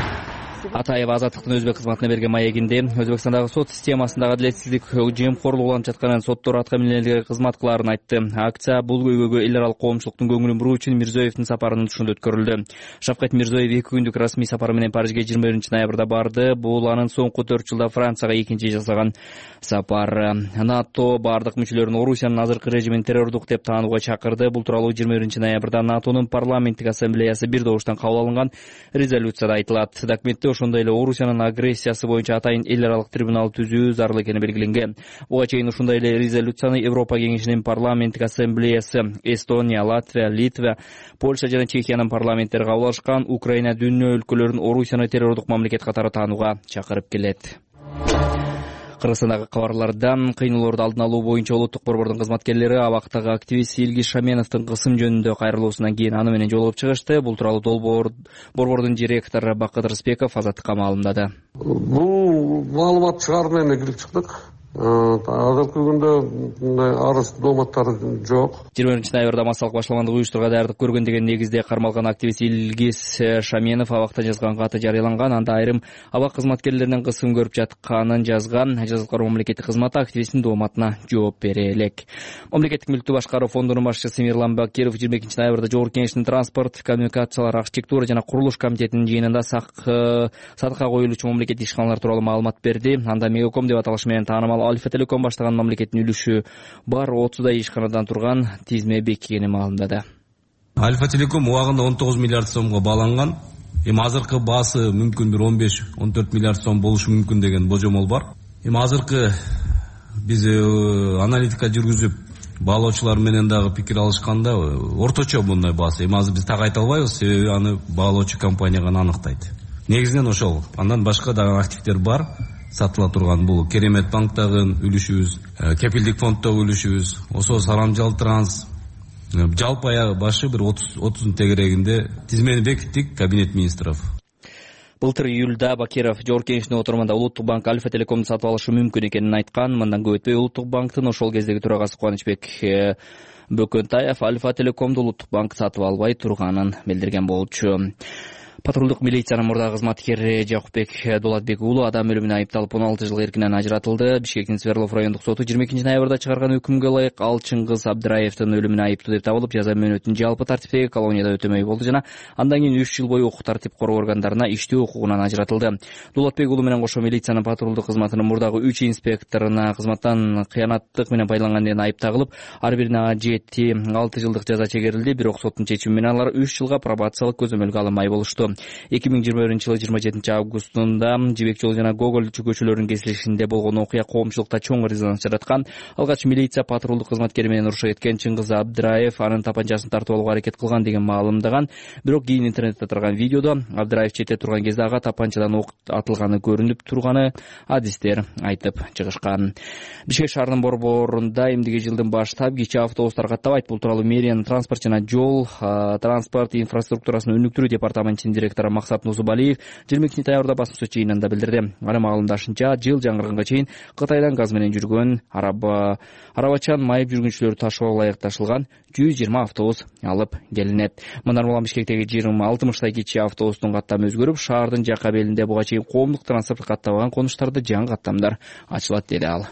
Атаева Азаттыктын өзбек кызматына берген маегинде Өзбекстандагы сот системасындагы адилетсиздик, жемкорлук уланып жатканын, соттор атка минелерге кызмат кылаарын айтты. Акция бул көйгөйгө эл аралык коомчулуктун көңүлүн буруу үчүн Мирзиёевдин сапарынын тушунда өткөрүлдү. Шавкат Мирзиёев 2 күндүк расмий сапары менен Парижге 21 ноябрда барды. Бул анын соңку 4 жылда Францияга экинчи жасаган сапары. НАТО бардык мүчөлөрүн Орусиянын азыркы режимин террордук деп таанууга чакырды. Бул тууралуу 21 ноябрда НАТОнун парламенттик ассамблеясы бир добуштан кабыл алынган резолюцияда айтылат. Документте ошондой эле Орусиянын агрессиясы боюнча атайын эл аралык трибунал түзүү зарыл экени белгиленген. Буга чейин ушундай эле резолюцияны Европа кеңешинин парламенттик ассамблеясы Эстония, Латвия, Литва, Польша жана Чехиянын парламенттери кабыл алышкан. Украина дүйнө өлкөлөрүн Орусияны террордук мамлекет катары таанууга чакырып келет. Кыргызстандагы кабарлардан кыйноолорду алдын алуу боюнча улуттук борбордун кызматкерлери абактагы активист Илгиз Шаменовдун кысым жөнүндө кайрылуусунан кийин аны менен жолугуп чыгышты. Бул тууралуу борбордун директору Бакыт Рыспеков Азаттыкка маалымдады. Бул маалымат чыгаруу менен кирип чыктык. Азыркы күндө мындай арыз дооматтар жок. 20 ноябрда массалык башаламандык уюштурууга даярдык көргөн деген негизде кармалган активист Илгиз Шаменов абакта жазган каты жарыяланган. Анда айрым абак кызматкерлеринин кысым көрүп жатканын жазган. Жазылкар мамлекеттик кызматы активисттин дооматына жооп бере элек. Мамлекеттик мүлктү башкаруу фондунун башчысы Мирлан Бакиров 22 ноябрда Жогорку Кеңештин транспорт, коммуникациялар, архитектура жана курулуш комитетинин жыйынында сатыкка коюлуучу мамлекеттик ишканалар тууралуу маалымат берди. Анда Мегаком деп аталышы менен таанымал Альфа Телеком баштаган мамлекеттин үлүшү бар 30дай ишканадан турган тизме бекигени маалымдады. Альфа Телеком убагында 19 миллиард сомго бааланган. Азыркы баасы мүмкүн бир 15-14 миллиард сом болушу мүмкүн деген божомол бар. Азыркы биз аналитика жүргүзүп баалоочулар менен дагы пикир алышканда орточо мындай баасы. Азыр биз так айта албайбыз, себеби аны баалоочу компания гана аныктайт. Негизинен ошол. Андан башка дагы активдер бар. Сатыла турган бул Керемет банктагы үлүшүбүз, кепилдик фонддогу үлүшүбүз, Осо Сарамжал Транс, жалпы башы бир 30 тегерегинде тизмени бекиттик кабинет министров. Былтыр июлда Бакиров Жогорку Кеңештин отурумунда Улуттук банк Альфа Телекомду сатып алышы мүмкүн экенин айткан. Мындан көп өтпөй Улуттук банктын ошол кездеги төрагасы Кубанычбек Бөкөнтаев Альфа Телекомду Улуттук банк сатып албай турганын билдирген болчу. Патрулдук милициянын мурдагы кызматкери Жакупбек Дулатбек уулу адам өлүмүнө айыпталып 16 жыл эркинен ажыратылды. Бишкектин Сверлов райондук соту 22 ноябрда чыгарган өкүмгө ылайык ал Чыңгыз Абдыраевдин өлүмүнө айыптуу деп табылып, жаза мөөнөтүн жалпы тартиптеги колонияда өтөмөй болду жана андан кийин 3 жыл бою укук тартип короо органдарына иштөө укугунан ажыратылды. Дулатбек уулу менен кошо милициянын патрулдук кызматынын мурдагы 3 инспекторуна кызматтан кыянаттык менен пайдаланган деген айып тагылып, ар бирине 7-6 жылдык жаза чегерилди. Бирок соттун чечими менен алар 3 жылга пробациялык көзөмөлгө алынмай болушту. 2021-жылы 27 августунда Жибек жолу жана Гоголь көчөлөрүнүн кесилишинде болгон окуя коомчулукта чоң резонанс жараткан. Алгач милиция патрулдук кызматкери менен урушуп кеткен Чыңгыз Абдыраев анын тапанчасын тартып алууга аракет кылган деген маалымдаган. Бирок кийин интернетте тараган видеодо Абдыраев четте турган кезде ага тапанчадан ок атылганы көрүнүп турганы адистер айтып чыгышкан. Бишкек шаарынын борборунда эмдиги жылдын баштап кичи автобустар каттабайт. Бул тууралуу мэриянын транспорт жана жол транспорт инфраструктурасын өнүктүрүү департаментинин директору Максат Нусубалиев 22 ноябрда басма сөз жыйынында билдирди. Анын маалымдашынча, жыл жаңырганга чейин Кытайдан газ менен жүргөн арабачан майып жүргүнчүлөрү ташууга ылайык ташылган 120 автобус алып келинет. Мындан улам Бишкектеги 20-60 кичи автобустун каттамы өзгөрүп, шаардын жакка белинде буга чейин коомдук транспорт каттабаган конуштарда жаңы каттамдар ачылат деди ал.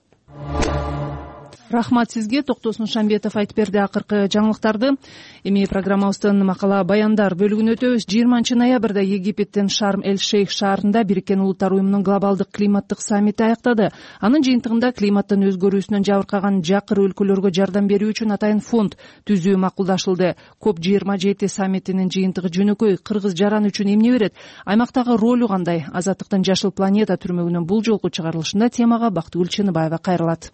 Рахмат сизге, Токтосун Шамбетов айтып берди акыркы жаңылыктарды. Эми программабыздын макала баяндар бөлүгүн өтөбүз. 20 ноябрда Египеттин Шарм-эль-Шейх шаарында Бириккен Улуттар уюмунун глобалдык климаттык саммити аяктады. Анын жыйынтыгында климаттын өзгөрүүсүнөн жабыркаган жакыр өлкөлөргө жардам берүү үчүн атайын фонд түзүү макулдашылды. COP27 саммитинин жыйынтыгы жөнөкөй. Кыргыз жаран үчүн эмне берет? Аймактагы ролу кандай? Азаттыктын Жашыл планета түрмөгүнүн бул жолку чыгарылышында темага Бактыгүл Чыныбаева кайрылат.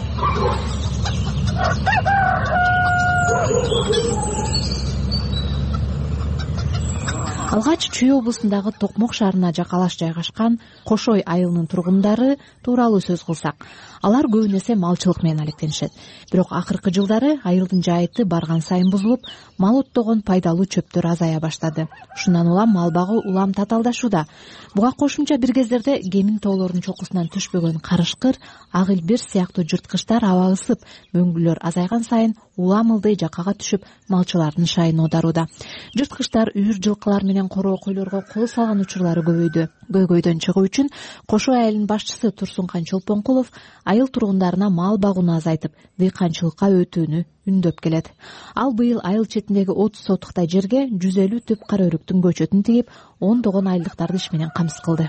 Алгач Чүй облусундагы Токмок шаарына жакалаш жайгашкан Кошой айылынын тургундары тууралуу сөз кылсак, алар көбүн эсе малчылык менен алектенишет. Бирок акыркы жылдары айылдын жайыты барган сайын бузулуп, мал оттогон пайдалуу чөптөр азая баштады. Ушундан улам мал багуу улам татаалдашууда. Буга кошумча бир кездерде кемин тоолордун чокусунан түшпөгөн карышкыр, ак илбир сыяктуу жырткычтар аба ысып, мөңгүлөр азайган сайын улам ылдый жакага түшүп, малчылардын шайын оодарууда. Жырткычтар үйүр жылкылар менен короо койлорго кол салган учурлары көбөйдү. Көйгөйдөн чыгуу үчүн Кошой айылынын башчысы Турсункан Чолпонкулов айыл тургундарына мал багууну азайтып, дыйканчылыкка өтүүнү үндөп келет. Ал быйыл айыл четиндеги 30 сотуктай жерге 150 түп кара өрүктүн көчөтүн тигип, ондогон айылдыктарды иш менен камсыз кылды.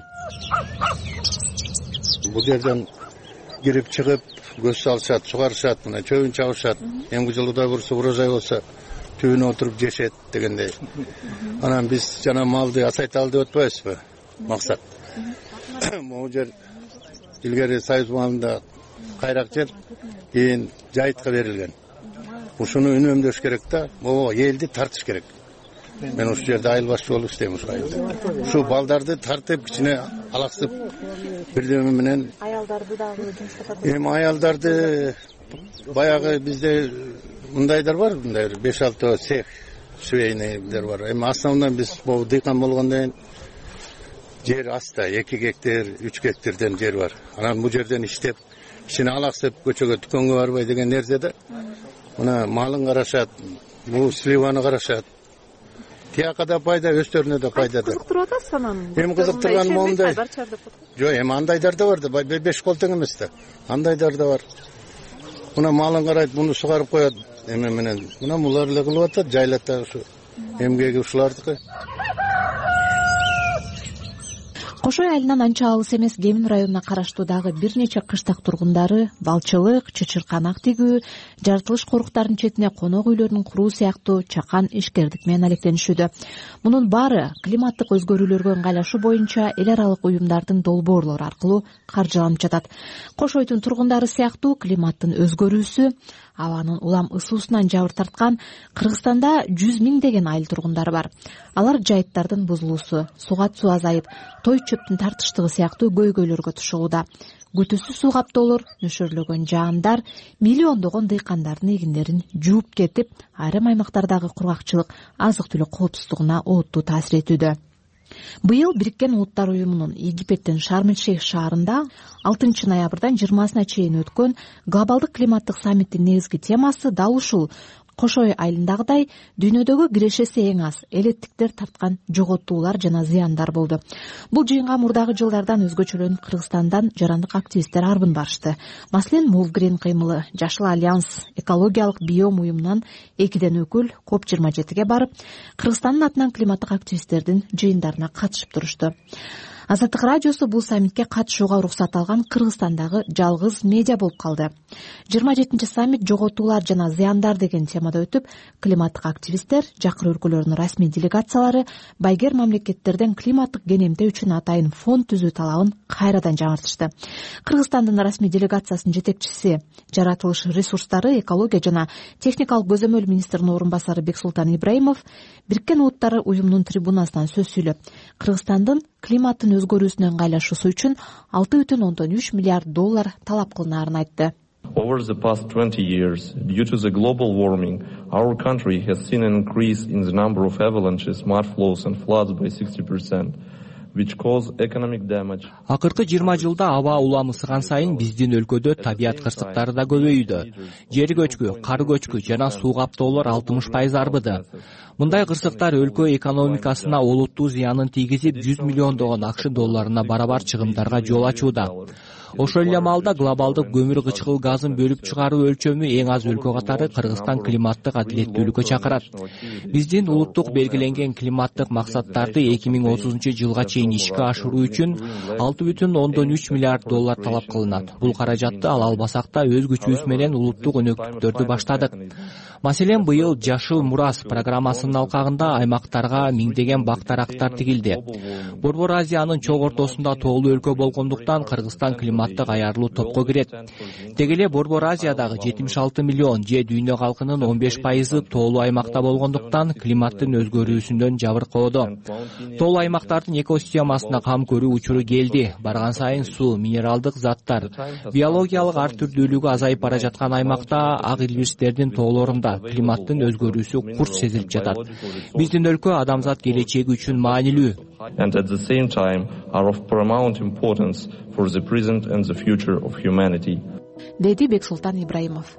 Бул жерден кирип чыгып, көз салышат, сугарышат, мына чөбүн чабышат. Эмги жылда бурса урожай болсо түбүнө отуруп жешет дегендей. Анан биз жана малды азайталы деп атпайбызбы? Максат. Могу жер илгери Союз маалында кайрак жер, кийин жайытка берилген. Ушуну үнөмдөш керек да, могу элди тартыш керек. Мен ушул жерде айыл башчы болуп иштейм ушул айылда. Ушу балдарды тартып, кичине алаксып бирдеме менен Аялдарды дагы жумуштатат. Эми аялдарды баягы бизде мындайдар бар, мындай 5-6 цех швейныйлар бар. Эми основном биз могу дыйкан болгондон жер аста 2 гектар, 3 гектардан жер бар. Анан бул жерден иштеп, кичине алаксып көчөгө дүкөнгө барбай деген нерседе. Мына малын карашат, бул сливаны карашат. Тияка да пайда, өстөрүнө да пайда. Кызыктырып атасыз анан? Эми кызыктырган момундай. Жок, эми андайдар да бар да, 5 кол тең эмес да. Андайдар да бар. Мына малын карайт, муну сугарып коет эме менен. Мына булар эле кылып атат, жайлатта ушу эмгеги ушулардыкы. Кошой айылынан анча алыс эмес Кемин районуна караштуу дагы бир нече кыштак тургундары балчылык, чычырканак тигүү, жаратылыш коруктарынын четине конок үйлөрүн куруу сыяктуу чакан ишкердик менен алектенишүүдө. Мунун баары климаттык өзгөрүүлөргө ыңгайлашуу боюнча эл аралык уюмдардын долбоорлору аркылуу каржыланып жатат. Кошойдун тургундары сыяктуу климаттын өзгөрүүсү, абанын улам ысуусунан жабыр тарткан Кыргызстанда 100 миңдеген айыл тургундары бар. Алар жайыттардын бузулуусу, сугат суу азайып, той чөптүн тартыштыгы сыяктуу көйгөйлөргө тушууда. Күтүүсүз суу каптоолор, нөшөрлөгөн жаандар миллиондогон дыйкандардын эгиндерин жууп кетип, айрым аймактардагы кургакчылык, азык түлүк коопсуздугуна олуттуу таасир этүүдө. Быйыл Бириккен Улуттар уюмунун Египеттин Шарм-эль-Шейх шаарында 6 ноябрдан 20 чейин өткөн глобалдык климаттык саммиттин негизги темасы дал ушул Кошой айылындагыдай дүйнөдөгү кирешеси эң аз элеттиктер тарткан жоготуулар жана зыяндар болду. Бул жыйынга мурдагы жылдардан өзгөчөлөнүп Кыргызстандан жарандык активисттер арбын барышты. Маселен, Move Green кыймылы, Жашыл альянс, экологиялык биом уюмунан 2 өкүл COP27ге барып, Кыргызстандын атынан климаттык активисттердин жыйындарына катышып турушту. Азаттык радиосу бул саммитке катышууга уруксат алган Кыргызстандагы жалгыз медиа болуп калды. 27 саммит жоготуулар жана зыяндар деген темада өтүп, климаттык активисттер, жакыр өлкөлөрүнүн расмий делегациялары байгер мамлекеттерден климаттык кенемтөө үчүн атайын фонд түзүү талабын кайрадан жаңыртышты. Кыргызстандын расмий делегациясынын жетекчиси, жаратылыш ресурстары, экология жана техникалык көзөмөл министринин орун басары Бексултан Ибраимов Бириккен Улуттар уюмунун трибунасынан сөз сүйлөп, Кыргызстандын климаттын өзгөрүүсүнө ыңгайлашуусу үчүн $6.3 миллиард талап кылынаарын айтты. Over the past 20 years, due to the global warming, our country has seen an increase in the number of avalanches, mud flows and floods by 60%. Акыркы 20 жылда аба улам ысыган сайын биздин өлкөдө табият кырсыктары да көбөйүүдө. Жер көчкү, кар көчкү жана суу каптоолор 60% арбыды. Мындай кырсыктар өлкө экономикасына олуттуу зыянын тийгизип, 100 миллиондогон акш долларына барабар чыгымдарга жол ачууда. Ошол эле маалда глобалдык көмүр кычкыл газын бөлүп чыгаруу өлчөмү эң аз өлкө катары Кыргызстан климаттык адилеттүүлүккө чакырат. Биздин улуттук белгиленген климаттык максаттарды 2030 жылга чейин ишке ашыруу үчүн $6.3 миллиард талап кылынат. Бул каражатты ала албасак да өз күчүбүз менен улуттук өнөктүктөрдү баштадык. Маселен, быйыл Жашыл Мурас программасынын алкагында аймактарга миңдеген бактарактар тигилди. Борбор Азиянын чоң ортосунда тоолуу өлкө болгондуктан Кыргызстан климаттык аярлуу топко кирет. Деги эле Борбор Азиядагы 76 миллион же дүйнө калкынын 15% тоолуу аймакта болгондуктан климаттын өзгөрүүсүнөн жабыркоодо. Тоолуу аймактардын экосистемасына кам көрүү учуру келди. Барган сайын суу, минералдык заттар, биологиялык ар түрдүүлүгү азайып бара жаткан аймакта ак илбирстердин тоолорунда климаттын өзгөрүүсү курч сезилип жатат. Биздин өлкө адамзат келечеги үчүн маанилүү. And at the same time are of paramount importance for the present and the future of humanity. Деди Бексултан Ибраимов.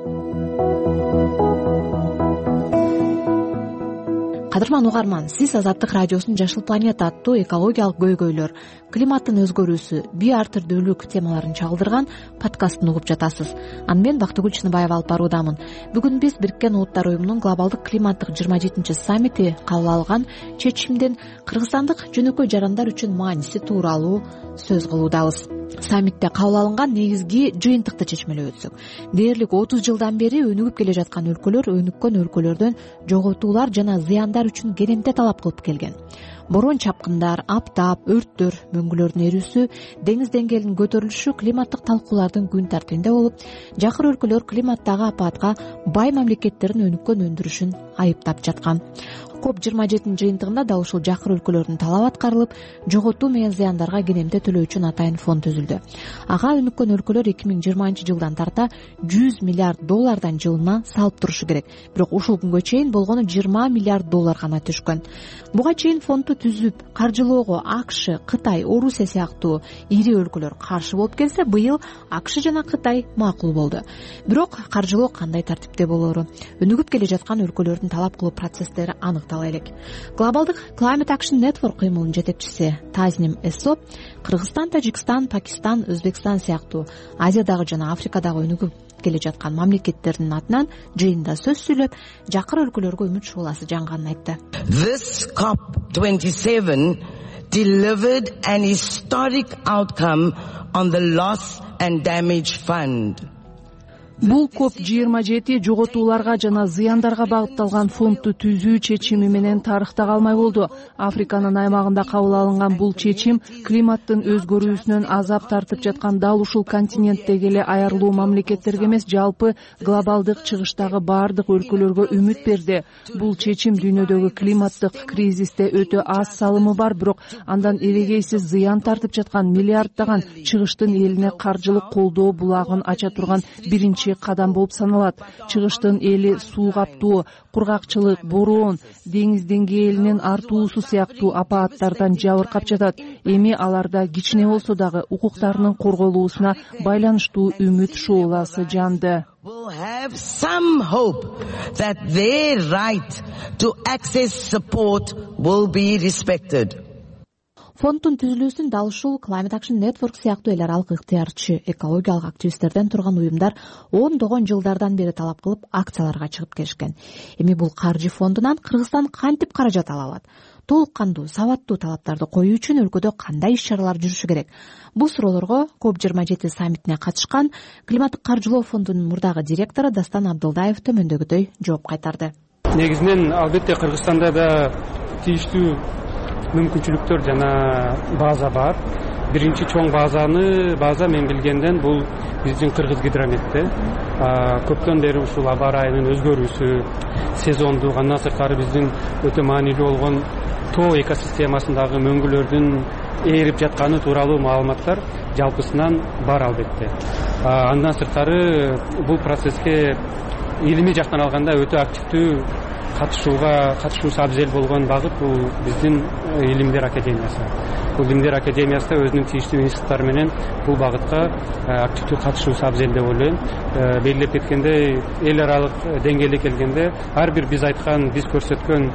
Кадырман угарман, сиз Азаттык радиосунун Жашыл планета аттуу экологиялык көйгөйлөр, климаттын өзгөрүүсү, ар түрдүүлүк темаларын чагылдырган подкастын угуп жатасыз. Аны мен Бактыгүл Чыныбаева алып баруудамын. Бүгүн биз Бириккен Улуттар уюмунун глобалдык климаттык 27 саммити кабыл алган чечимдин кыргызстандык жөнөкөй жарандар үчүн мааниси тууралуу сөз кылуудабыз. Саммитте кабыл алынган негизги жыйынтыкты чечмелеп өтсөк, дээрлик 30 жылдан бери өнүгүп келе жаткан өлкөлөр өнүккөн өлкөлөрдөн жоготуулар жана зыяндар үчүн кенемте талап кылып келген. Борон чапкындар, аптап, өрттөр, мөңгүлөрдүн эрүүсү, деңиз деңгээлинин көтөрүлүшү климаттык талкуулардын күн тартибинде болуп, жакыр өлкөлөр климаттагы апатка бай мамлекеттердин өнүккөн өндүрүшүн айыптап жаткан. COP27 жыйынтыгында да ушул жакыр өлкөлөрдүн талабы аткарылып, жоготуу менен зыяндарга кенемте төлөө үчүн атайын фонд түзүлдү. Ага өнүккөн өлкөлөр 2020 жылдан тарта $100 миллиард жылына салып турушу керек. Бирок ушул күнгө чейин болгону $20 миллиард гана түшкөн. Буга чейин фондду түзүп, каржылоого АКШ, Кытай, Орусия сыяктуу ири өлкөлөр каршы болуп келсе, быйыл АКШ жана Кытай макул болду. Бирок каржылоо кандай тартипте болору, өнүгүп келе жаткан өлкөлөрдүн талап кылуу процесстери аныктала элек. Глобалдык Climate Action Network кыймылынын жетекчиси Тазним Эссо Кыргызстан, Тажикстан, Пакистан, Өзбекстан сыяктуу Азиядагы жана Африкадагы өнүгүп келе жаткан мамлекеттердин атынан жыйында сөз сүйлөп, жакыр өлкөлөргө үмүт шууласы жанганын айтты. This COP27 delivered an historic outcome on the loss and damage fund. Бул COP27 жоготууларга жана зыяндарга багытталган фондду түзүү чечими менен тарыхта калмай болду. Африканын аймагында кабыл алынган бул чечим климаттын өзгөрүүсүнөн азап тартып жаткан дал ушул континенттеги эле аярлуу мамлекеттерге эмес, жалпы глобалдык чыгыштагы баардык өлкөлөргө үмүт берди. Бул чечим дүйнөдөгү климаттык кризисте өтө аз салымы бар, бирок андан эрегейсиз зыян тартып жаткан миллиарддаган чыгыштын элине каржылык колдоо булагын ача турган биринчи биринчи кадам болуп саналат. Чыгыштын эли суу каптоо, кургакчылык, бороон, деңиз деңгээлинин артуусу сыяктуу апааттардан жабыркап жатат. Эми аларда кичине болсо дагы укуктарынын корголуусуна байланыштуу үмүт шооласы жанды. Will have some hope that their right to access support will be respected. Фонддун түзүлүүсүн дал ушул Climate Action Network сыяктуу эл аралык ыктыярчы экологиялык активисттерден турган уюмдар ондогон жылдардан бери талап кылып акцияларга чыгып келишкен. Эми бул каржы фондунан Кыргызстан кантип каражат ала алат? Толук кандуу, сабаттуу талаптарды коюу үчүн өлкөдө кандай иш-чаралар жүрүшү керек? Бул суроолорго COP27 саммитине катышкан Климаттык каржылоо фондунун мурдагы директору Дастан Абдылдаев төмөндөгүдөй жооп кайтарды. Негизинен албетте Кыргызстанда да тийиштүү мүмкүнчүлүктөр жана база бар. Биринчи чоң база мен билгенден бул биздин Кыргыз гидрометте. Көптөн бери ушул аба ырайынын өзгөрүүсү, сезондук, андан сырткары биздин өтө маанилүү болгон тоо экосистемасындагы мөңгүлөрдүн ээрип жатканы тууралуу маалыматтар жалпысынан бар албетте. Андан сырткары бул процесске илимий жактан алганда өтө активдүү катышуусу абзел болгон багыт бул биздин Илимдер академиясы. Бул Илимдер академиясы өзүнүн тийиштүү институттары менен бул багытка активдүү катышуусу абзел деп ойлойм. Белгилеп кеткендей, эл аралык деңгээлге келгенде ар бир биз айткан, биз көрсөткөн,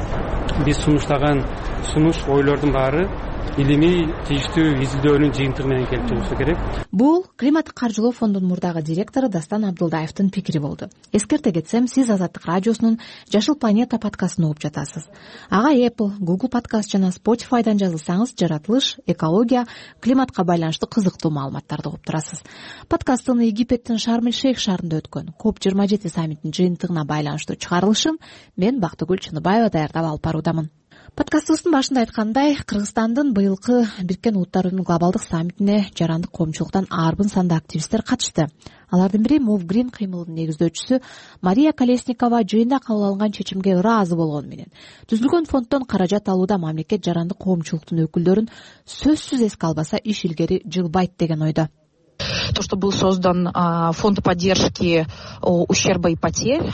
биз сунуштаган ойлордун баары илимий тийиштүү изилдөөнүн жыйынтыгы менен келип чыгышы керек. Бул Климаттык каржылоо фондунун мурдагы директору Дастан Абдылдаевдин пикири болду. Эскерте кетсем, сиз Азаттык радиосунун Жашыл планета подкастын угуп жатасыз. Ага Apple, Google подкаст жана Spotify'дан жазылсаңыз, жаратылыш, экология, климатка байланыштуу кызыктуу маалыматтарды угуп турасыз. Подкасттын Египеттин Шарм-эль-Шейх шаарында өткөн COP27 саммитинин жыйынтыгына байланыштуу чыгарылышын мен Бактыгүл Чыныбаева даярдап алып баруудамын. Подкастыбыздын башында айткандай, Кыргызстандын быйылкы Бириккен Улуттар Уюмунун глобалдык саммитине жарандык коомчулуктан арбын санда активисттер катышты. Алардын бири Move Green кыймылынын негиздөөчүсү Мария Колесникова жыйында кабыл алынган чечимге ыраазы болгону менен түзүлгөн фонддон каражат алууда мамлекет жарандык коомчулуктун өкүлдөрүн сөзсүз эске албаса иш илгери жылбайт деген ойдо. То, что был создан фонд поддержки ущерба и потерь,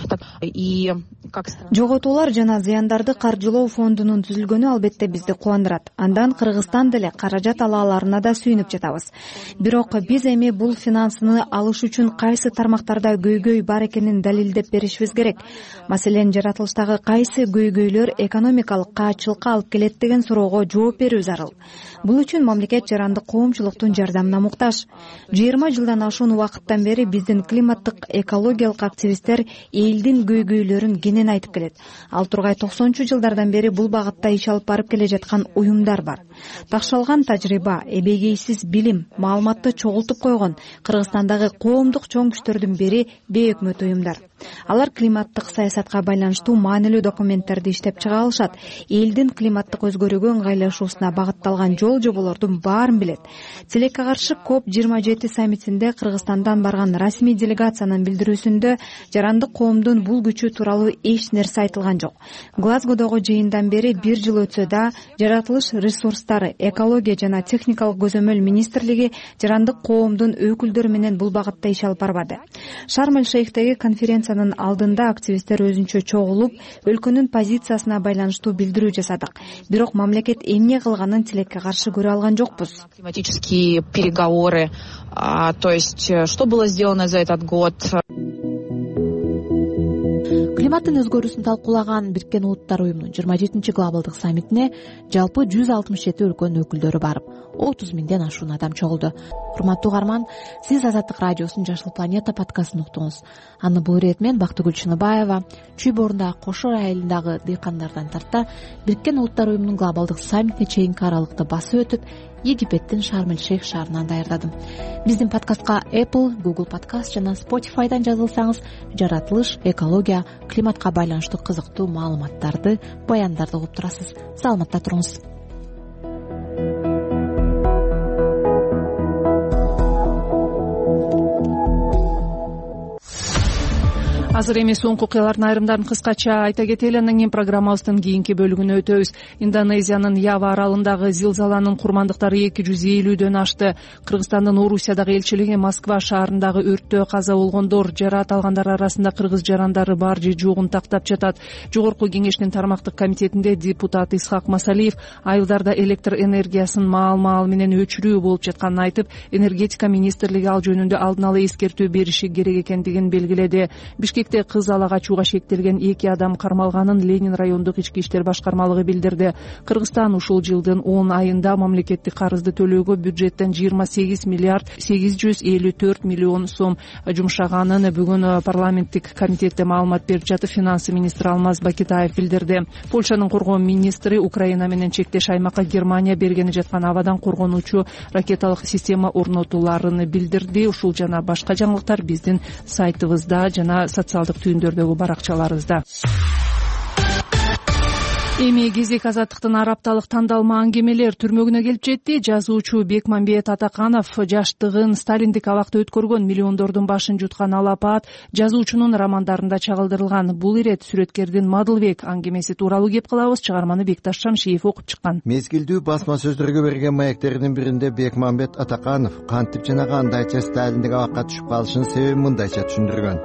и как жоготуулар жана зыяндарды каржылоо фондунун түзүлгөнү албетте бизди кубандырат. Андан Кыргызстан деле каражат ала аларына да сүйүнүп жатабыз. Бирок биз эми бул финансыны алыш үчүн кайсы тармактарда көйгөй бар экенин далилдеп беришибиз керек. Маселен, жаратылыштагы кайсы көйгөйлөр экономикалык каачылыкка алып келет деген суроого жооп берүү зарыл. Бул үчүн мамлекет жарандык коомчулуктун жардамына муктаж. 20 жылдан ашуун убакыттан бери биздин климаттык экологиялык активисттер элдин көйгөйлөрүн кенен айтып келет. Ал тургай 90-чу жылдардан бери бул багытта иш алып барып келе жаткан уюмдар бар. Такшалган тажрыйба, эбегейсиз билим, маалыматты чогултуп койгон Кыргызстандагы коомдук чоң күчтөрдүн бири бейөкмөт уюмдар. Алар климаттык саясатка байланыштуу маанилүү документтерди иштеп чыга алышат. Элдин климаттык өзгөрүүгө ыңгайлашуусуна багытталган жол-жоболордун баарын билет. Тилекке каршы COP27 саммитинде Кыргызстандан барган расмий делегациянын билдирүүсүндө жарандык коомдун бул күчү тууралуу эч нерсе айтылган жок. Глазгодогу жыйындан бери 1 жыл өтсө да, жаратылыш ресурстары, экология жана техникалык көзөмөл министрлиги жарандык коомдун өкүлдөрү менен бул багытта иш алып барбады. Шарм-эль-Шейхтеги конференциянын алдында активисттер өзүнчө чогулуп, өлкөнүн позициясына байланыштуу билдирүү жасадык. Бирок мамлекет эмне кылганын тилекке каршы көрө алган жокпуз. Климатические переговоры, то есть что было сделано за этот год? Климаттын өзгөрүүсүн талкуулаган Бириккен Улуттар Уюмунун 27-чи глобалдык саммитине жалпы 167 өлкөнүн өкүлдөрү барып, 30 миңден ашуун адам чогулду. Урматтуу угарман, сиз Азаттык радиосунун Жашыл планета подкастын уктуңуз. Аны бул ирет мен Бактыгүл Чыныбаева, Чүй боорундагы Кошор айылындагы дыйкандардан тарта Бириккен Улуттар Уюмунун глобалдык саммитине чейинки аралыкты басып өтүп, Египеттин Шарм-эль-Шейх шаарынан даярдадым. Биздин подкастка Apple, Google подкаст жана Spotify'дан жазылсаңыз, жаратылыш, экология, климатка байланыштуу кызыктуу маалыматтарды, баяндарды угуп турасыз. Саламатта туруңуз. азыр эми соңку окуялардын айрымдарын кыскача айта кетели, андан кийин программабыздын кийинки бөлүгүнө өтөбүз. Индонезиянын Ява аралындагы зилзаланын курмандыктары 250дөн ашты. Кыргызстандын Орусиядагы элчилиги Москва шаарындагы өрттө каза болгондор, жараат алгандар арасында кыргыз жарандары бар же жогун тактап жатат. Жогорку кеңештин тармактык комитетинде депутат Исхак Масалиев айылдарда электр энергиясын маал менен өчүрүү болуп жатканын айтып, энергетика министрлиги ал жөнүндө алдын ала эскертүү бериши керек экендигин белгиледи. Бишкекте кыз ала качууга шектелген 2 адам кармалганын Ленин райондук ички иштер башкармалыгы билдирди. Кыргызстан ушул жылдын 10 айында мамлекеттик карызды төлөөгө бюджеттен 28 миллиард 854 миллион сом жумшаганын бүгүн парламенттик комитетте маалымат берип жатып, финансы министри Алмаз Бакитаев билдирди. Польшанын коргоо министри Украина менен чектеш аймакка Германия бергени жаткан абадан коргонуучу ракеталык система орнотууларын билдирди. Ушул жана башка жаңылыктар биздин сайтыбызда жана социалдык түйүндөрдөгү баракчаларыбызда. Эми кезек Азаттыктын ар апталык тандалма аңгемелер түрмөгүнө келип жетти. Жазуучу Бекмамбет Атаканов жаштыгын Сталиндик абакта өткөргөн, миллиондордун башын жуткан алапат жазуучунун романдарында чагылдырылган. Бул ирет сүрөткердин Мадылбек аңгемеси тууралуу кеп кылабыз. Чыгарманы Бекташ Шамшиев окуп чыккан. Мезгилдүү басма сөздөргө берген маектеринин биринде Бекмамбет Атаканов кантип жана кандайча Сталиндик абакка түшүп калышынын себебин мындайча түшүндүргөн.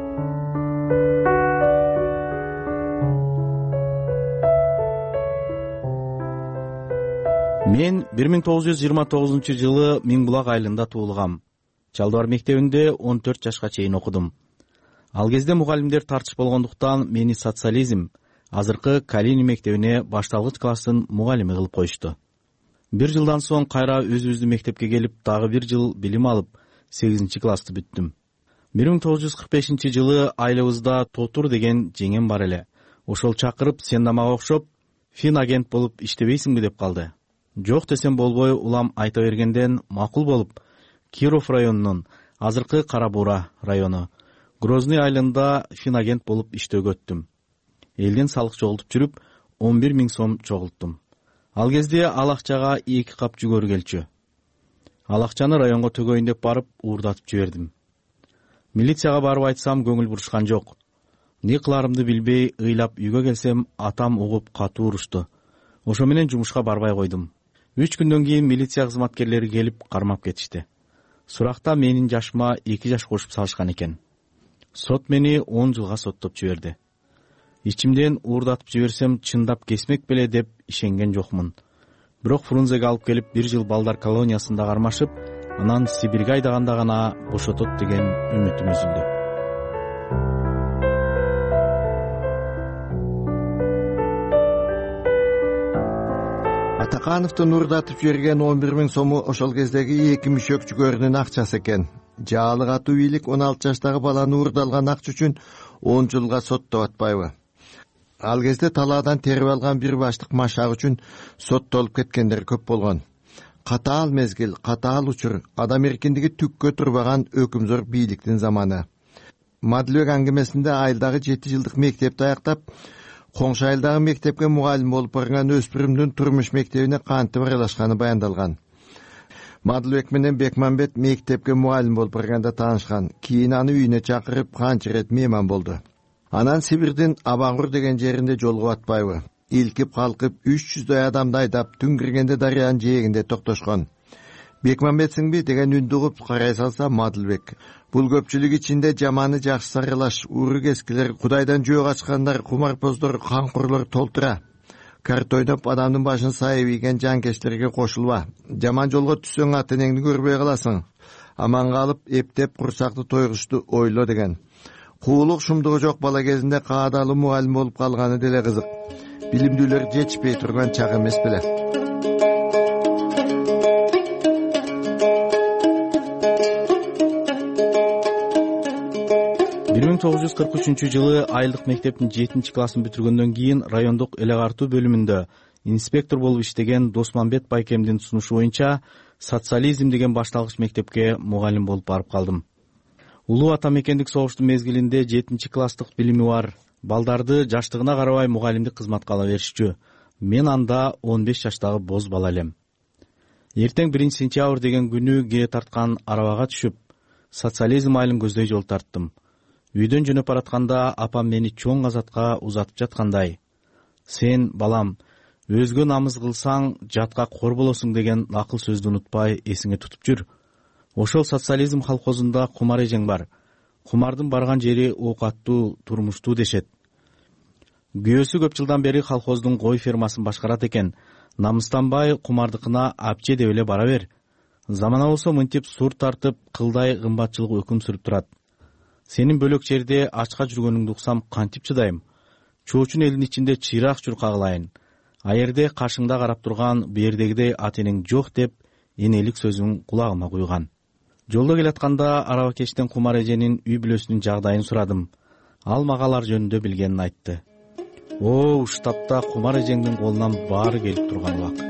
Мен 1929 Миңбулак айылында туулгам. Чалдыбар мектебинде 14 жашка чейин окудум. Ал кезде мугалимдер тартыш болгондуктан мени социализм, азыркы Калини мектебине башталгыч класстын мугалими кылып коюшту. Бир жылдан соң кайра өзүбүздүн мектепке келип, дагы бир жыл билим алып, 8 классты бүттүм. 1945 жылы айылыбызда Тотур деген жеңем бар эле. Ошол чакырып, сен да мага окшоп фин агент болуп иштебейсиңби деп калды. Жок десем болбой, улам айта бергенден макул болуп, Киров районунун, азыркы Кара Буура району, Грозный айылында финагент болуп иштөөгө өттүм. Элден салык чогултуп жүрүп, 11 000 сом чогулттум. Ал кезде ал акчага 2 кап жүгөрү келчү. Ал акчаны районго төгөйүн деп барып, уурдатып жибердим. Милицияга барып айтсам, көңүл бурушкан жок. Не кыларымды билбей, ыйлап үйгө келсем, атам угуп катуу урушту. Ошо менен жумушка барбай койдум. 3 күндөн кийин милиция кызматкерлери келип кармап кетишти. Суракта менин жашыма 2 жаш кошуп салышкан экен. Сот мени 10 жылга соттоп жиберди. Ичимден уурдатып жиберсем чындап кесмек беле деп ишенген жокмун. Бирок Фрунзеге алып келип 1 жыл балдар колониясында кармашып, анан Сибирге айдаганда гана бошотот деген үмүтүм үзүлдү. Атакановдун уурдатып жиберген 11 000 сому ошол кездеги 2 мүшөк жүгөрүнүн акчасы экен. Жаалык атуу бийлик 16 жаштагы баланы уурдалган акча үчүн 10 жылга соттоп атпайбы? Ал кезде талаадан терип алган бир баштык машак үчүн соттолуп кеткендер көп болгон. Катаал мезгил, катаал учур, адам эркиндиги түккө турбаган өкүмзөр бийликтин заманы. Мадылбек аңгемесинде айылдагы 7 жылдык мектепти аяктап, коңшу айылдагы мектепке мугалим болуп барган өспүрүмдүн турмуш мектебине кантип аралашканы баяндалган. Мадылбек менен Бекмамбет мектепке мугалим болуп барганда таанышкан. Кийин аны үйүнө чакырып канча ирет мейман болду. Анан Сибирдин Абагур деген жеринде жолго атпайбы? Илкип калкып 300дөй адамды айдап түн киргенде дарыянын жээгинде токтошкон. Бекмамбетсиңби деген үндү угуп карай салса Мадылбек. Бул көпчүлүк ичинде жаманы жакшы сарылаш, уру кескилер, кудайдан жөө качкандар, кумарпоздор, канкурлар толтура. Карт ойноп адамдын башын сайып ийген жанкечтерге кошулба. Жаман жолго түссөң аты энеңди көрбөй каласың. Аман калып, эптеп курсакты тойгушту ойло деген. Куулук шумдугу жок бала кезинде каадалуу мугалим болуп калганы деле кызык. Билимдүүлөр жетишпей турган чак эмес беле. Жылы айылдык мектептин 7 классын бүтүргөндөн кийин райондук эле картуу бөлүмүндө инспектор болуп иштеген Досманбет Байкемдин сунушу боюнча социализм деген башталгыч мектепке мугалим болуп барып калдым. Улуу ата мекендик согуштун мезгилинде 7 класстык билими бар балдарды жаштыгына карабай мугалимдик кызматка ала беришчү. Мен анда 15 жаштагы боз бала элем. Эртең 1 сентябрь деген күнү кээ тарткан арабага түшүп, социализм айылын көздөй жол тарттым. үйдөн жөнөп баратканда апам мени чоң азатка узатып жаткандай: сен балам, өзгө намыз кылсаң жатка кор болосуң деген акыл сөздү унутпай эсиңе тутуп жүр. Ошол социализм колхозунда кумар эжең бар. Кумардын барган жери оокаттуу, турмуштуу дешет. Күйөөсү көп жылдан бери колхоздун кой фермасын башкарат экен. Намыстанбай кумардыкына апче деп эле бара бер. Замана болсо мынтип сур тартып, кылдай кымбатчылык өкүм сүрүп турат. Сенин бөлөк жерде ачка жүргөнүңдү уксам кантип чыдайм? Чоочун элдин ичинде чыйрак жүр кагылайын. Аерде кашыңда карап турган бердегидей ата энең жок деп энелик сөзүн кулагыма куйган. Жолдо келатканда арабакечтен кумар эженин үй бүлөсүнүн жагдайын сурадым. Ал мага алар жөнүндө билгенин айтты. О, уштапта кумар эжеңдин колунан баары келип турган убакыт.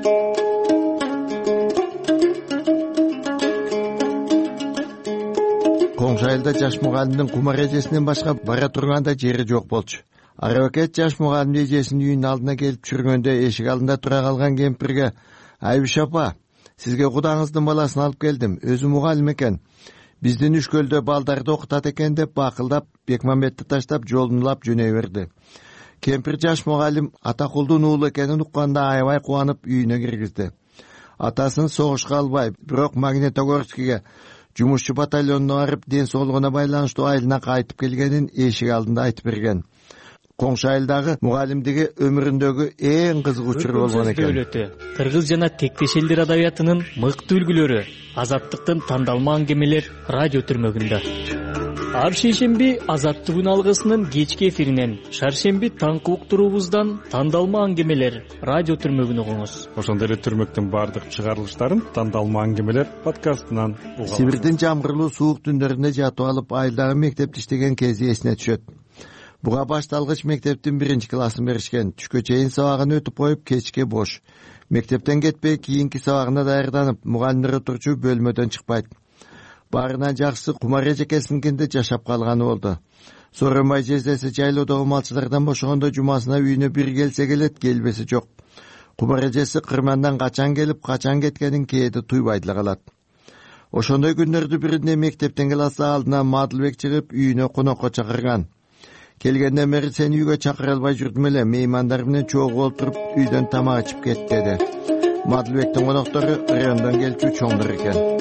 Коңшу айылда жаш мугалимдин кумар эжесинен башка бара турганда жери жок болчу. Арабакет жаш мугалимдин эжесинин үйүнүн алдына келип жүргөндө эшик алдында тура калган кемпирге: "Айбиш апа, сизге кудаңыздын баласын алып келдим. Өзү мугалим экен. Биздин үшкөлдө балдарды окутат экен" деп бакылдап, Бекмамбетти таштап жолун улап жөнөй берди. Кемпир жаш мугалим Атакулдун уулу экенин укканда аябай кубанып үйүнө киргизди. Атасын согушка албай, бирок Магнитогорскиге жумушчу батальонуна барып, ден соолугуна байланыштуу айылына кайтып келгенин эшик алдында айтып берген. Коңшу айылдагы мугалимдиги өмүрүндөгү эң кызык учур болгон экен. Кыргыз жана тектеш элдер адабиятынын мыкты үлгүлөрү, азаттыктын тандалма аңгемелер радио түрмөгүндө. Ар шейшемби Азаттыгүн алгысынын кечки эфиринен, шаршемби таңкы уктуруубуздан тандалма аңгемелер радио түрмөгүн угуңуз. Ошондой эле түрмөктүн баардык чыгарылыштарын тандалма аңгемелер подкастынан угабыз. Сибирдин жамгырлуу суук түндөрүндө жатып алып, айылдагы мектепте иштеген кези эсине түшөт. Буга башталгыч мектептин 1-классын беришкен. Түшкө чейин сабагын өтүп коюп, кечке бош. Мектептен кетпей, кийинки сабагына даярданып, мугалимдер отурчу бөлмөдөн чыкпайт. Баарынан жакшысы кумар эжекесиникинде жашап калганы болду. Сооронбай жездеси жайлоодогу малчылардан бошогондо жумасына үйүнө бир келсе келет, келбеси жок. Кумар эжеси кырмандан качан келип, качан кеткенин кээде туйбай деле калат. Ошондой күндөрдү биринде мектептен класс алдына Мадылбек чыгып, үйүнө конокко чакырган. Келгенден бери сени үйгө чакыра албай жүрдүм эле, меймандар менен чогуу олтуруп үйдөн тамак ичип кет деди. Мадылбектин коноктору райондон келчү чоңдор экен.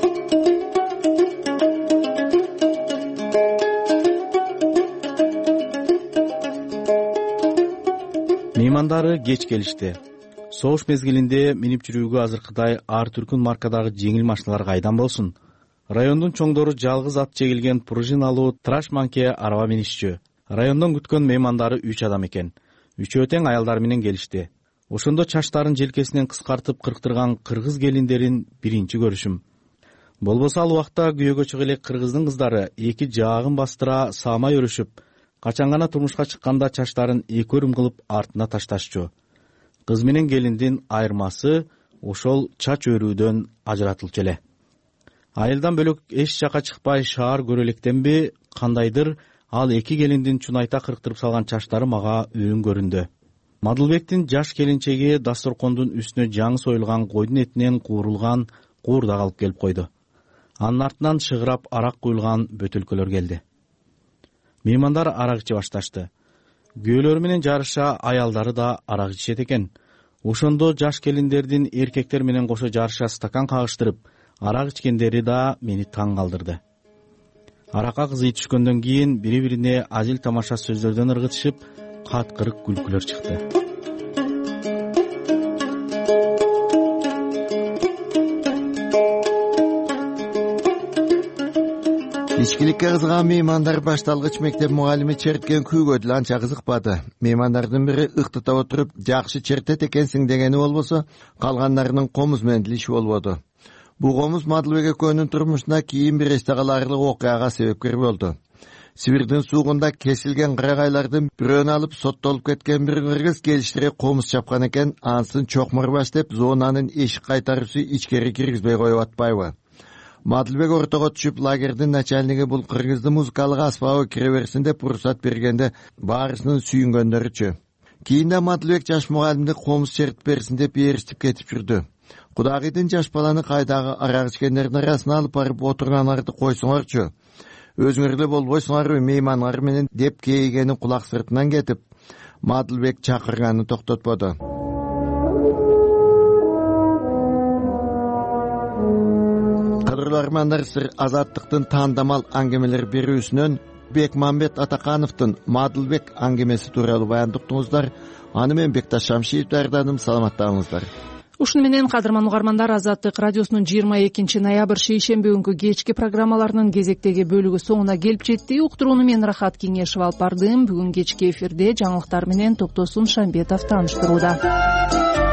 Меймандары кеч келишти. Согуш мезгилинде минип жүрүүгө азыркыдай ар түркүн маркадагы жеңил машиналар кайдан болсун? Райондун чоңдору жалгыз ат жегилген пружиналуу траш-манке араба минишчү. Райондон күткөн меймандары 3 адам экен. Үчөө тең аялдар менен келишти. Ошондо чачтарын желкесинен кыскартып кырктырган кыргыз келиндерин биринчи көрүшүм. Болбосо ал убакта күйөөгө чыга элек кыргыздын кыздары эки жаагын бастыра саамай өрүшүп, качан гана турмушка чыкканда чачтарын эки өрүм кылып артына ташташчу. Кыз менен келиндин айырмасы ошол чач өрүүдөн ажыратылчу эле. Айылдан бөлөк эч жака чыкпай шаар көрө электенби, кандайдыр ал эки келиндин чунайта кырктырып салган чачтары мага өң көрүндү. Мадылбектин жаш келинчеги дасторкондун үстүнө жаңы союлган койдун этинен куурулган куурдак алып келип койду. Анын артынан шыгырап арак куюлган бөтөлкөлөр келди. Меймандар арак иче башташты. Күйөөлөрү менен жарыша аялдары да арак ичет экен. Ошондо жаш келиндердин эркектер менен кошо жарыша стакан кагыштырып, арак ичкендери да мени таң калтырды. Аракка кызый түшкөндөн кийин бири-бирине ажил тамаша сөздөрдөн ыргытышып, кат-кырык күлкүлөр чыкты. Ичкиликке кызыган меймандар башталгыч мектеп мугалими черткен күйгө деле анча кызыкпады. Меймандардын бири ыктыта отуруп, жакшы чертет экенсиң дегени болбосо, калгандарынын комуз менен деле иши болбоду. Бу комуз Мадылбек экөөнүн турмушуна кийин бир эсте каларлык окуяга себепкер болду. Сибирдин суугунда кесилген кырагайлардын бирөөнү алып соттолуп кеткен бир кыргыз келиштире комуз чапкан экен, ансын чокмурбаш деп зонанын эшик кайтаруусу ичкери киргизбей коюп атпайбы. Мадылбек ортого түшүп, лагердин начальниги бул кыргыздын музыкалык аспабы кире берсин деп уруксат бергенде баарысынын сүйүнгөндөрүчү. Кийинде Мадылбек жаш мугалимди комуз чертип берсин деп ээрчитип кетип жүрдү. Кудагыйдын жаш баланы кайдагы арак ичкендердин арасына алып барып отурганарды койсоңорчу. өзүңөр болбойсуңарбы меймандар менен деп кейигени кулак сыртынан кетип Мадылбек чакырганын токтотподу. Кадырлуу армандар, сир Азаттыктын таандамал аңгемелер берүүсүнөн Бекмамбет Атакановдун Мадылбек аңгемеси тууралуу баяндыктыңыздар. Аны мен Бекташ Шамшиев даярдадым. Саламаттаңыздар. Ушуну менен кадырман угармандар, Азаттык радиосунун 22 ноябрь шейшемби күнкү кечки программаларынын кезектеги бөлүгү соңуна келип жетти. Уктурууну мен Рахат Кеңешев алып бардым. Бүгүн кечки эфирде жаңылыктар менен Токтосун Шамбетов тааныштырууда.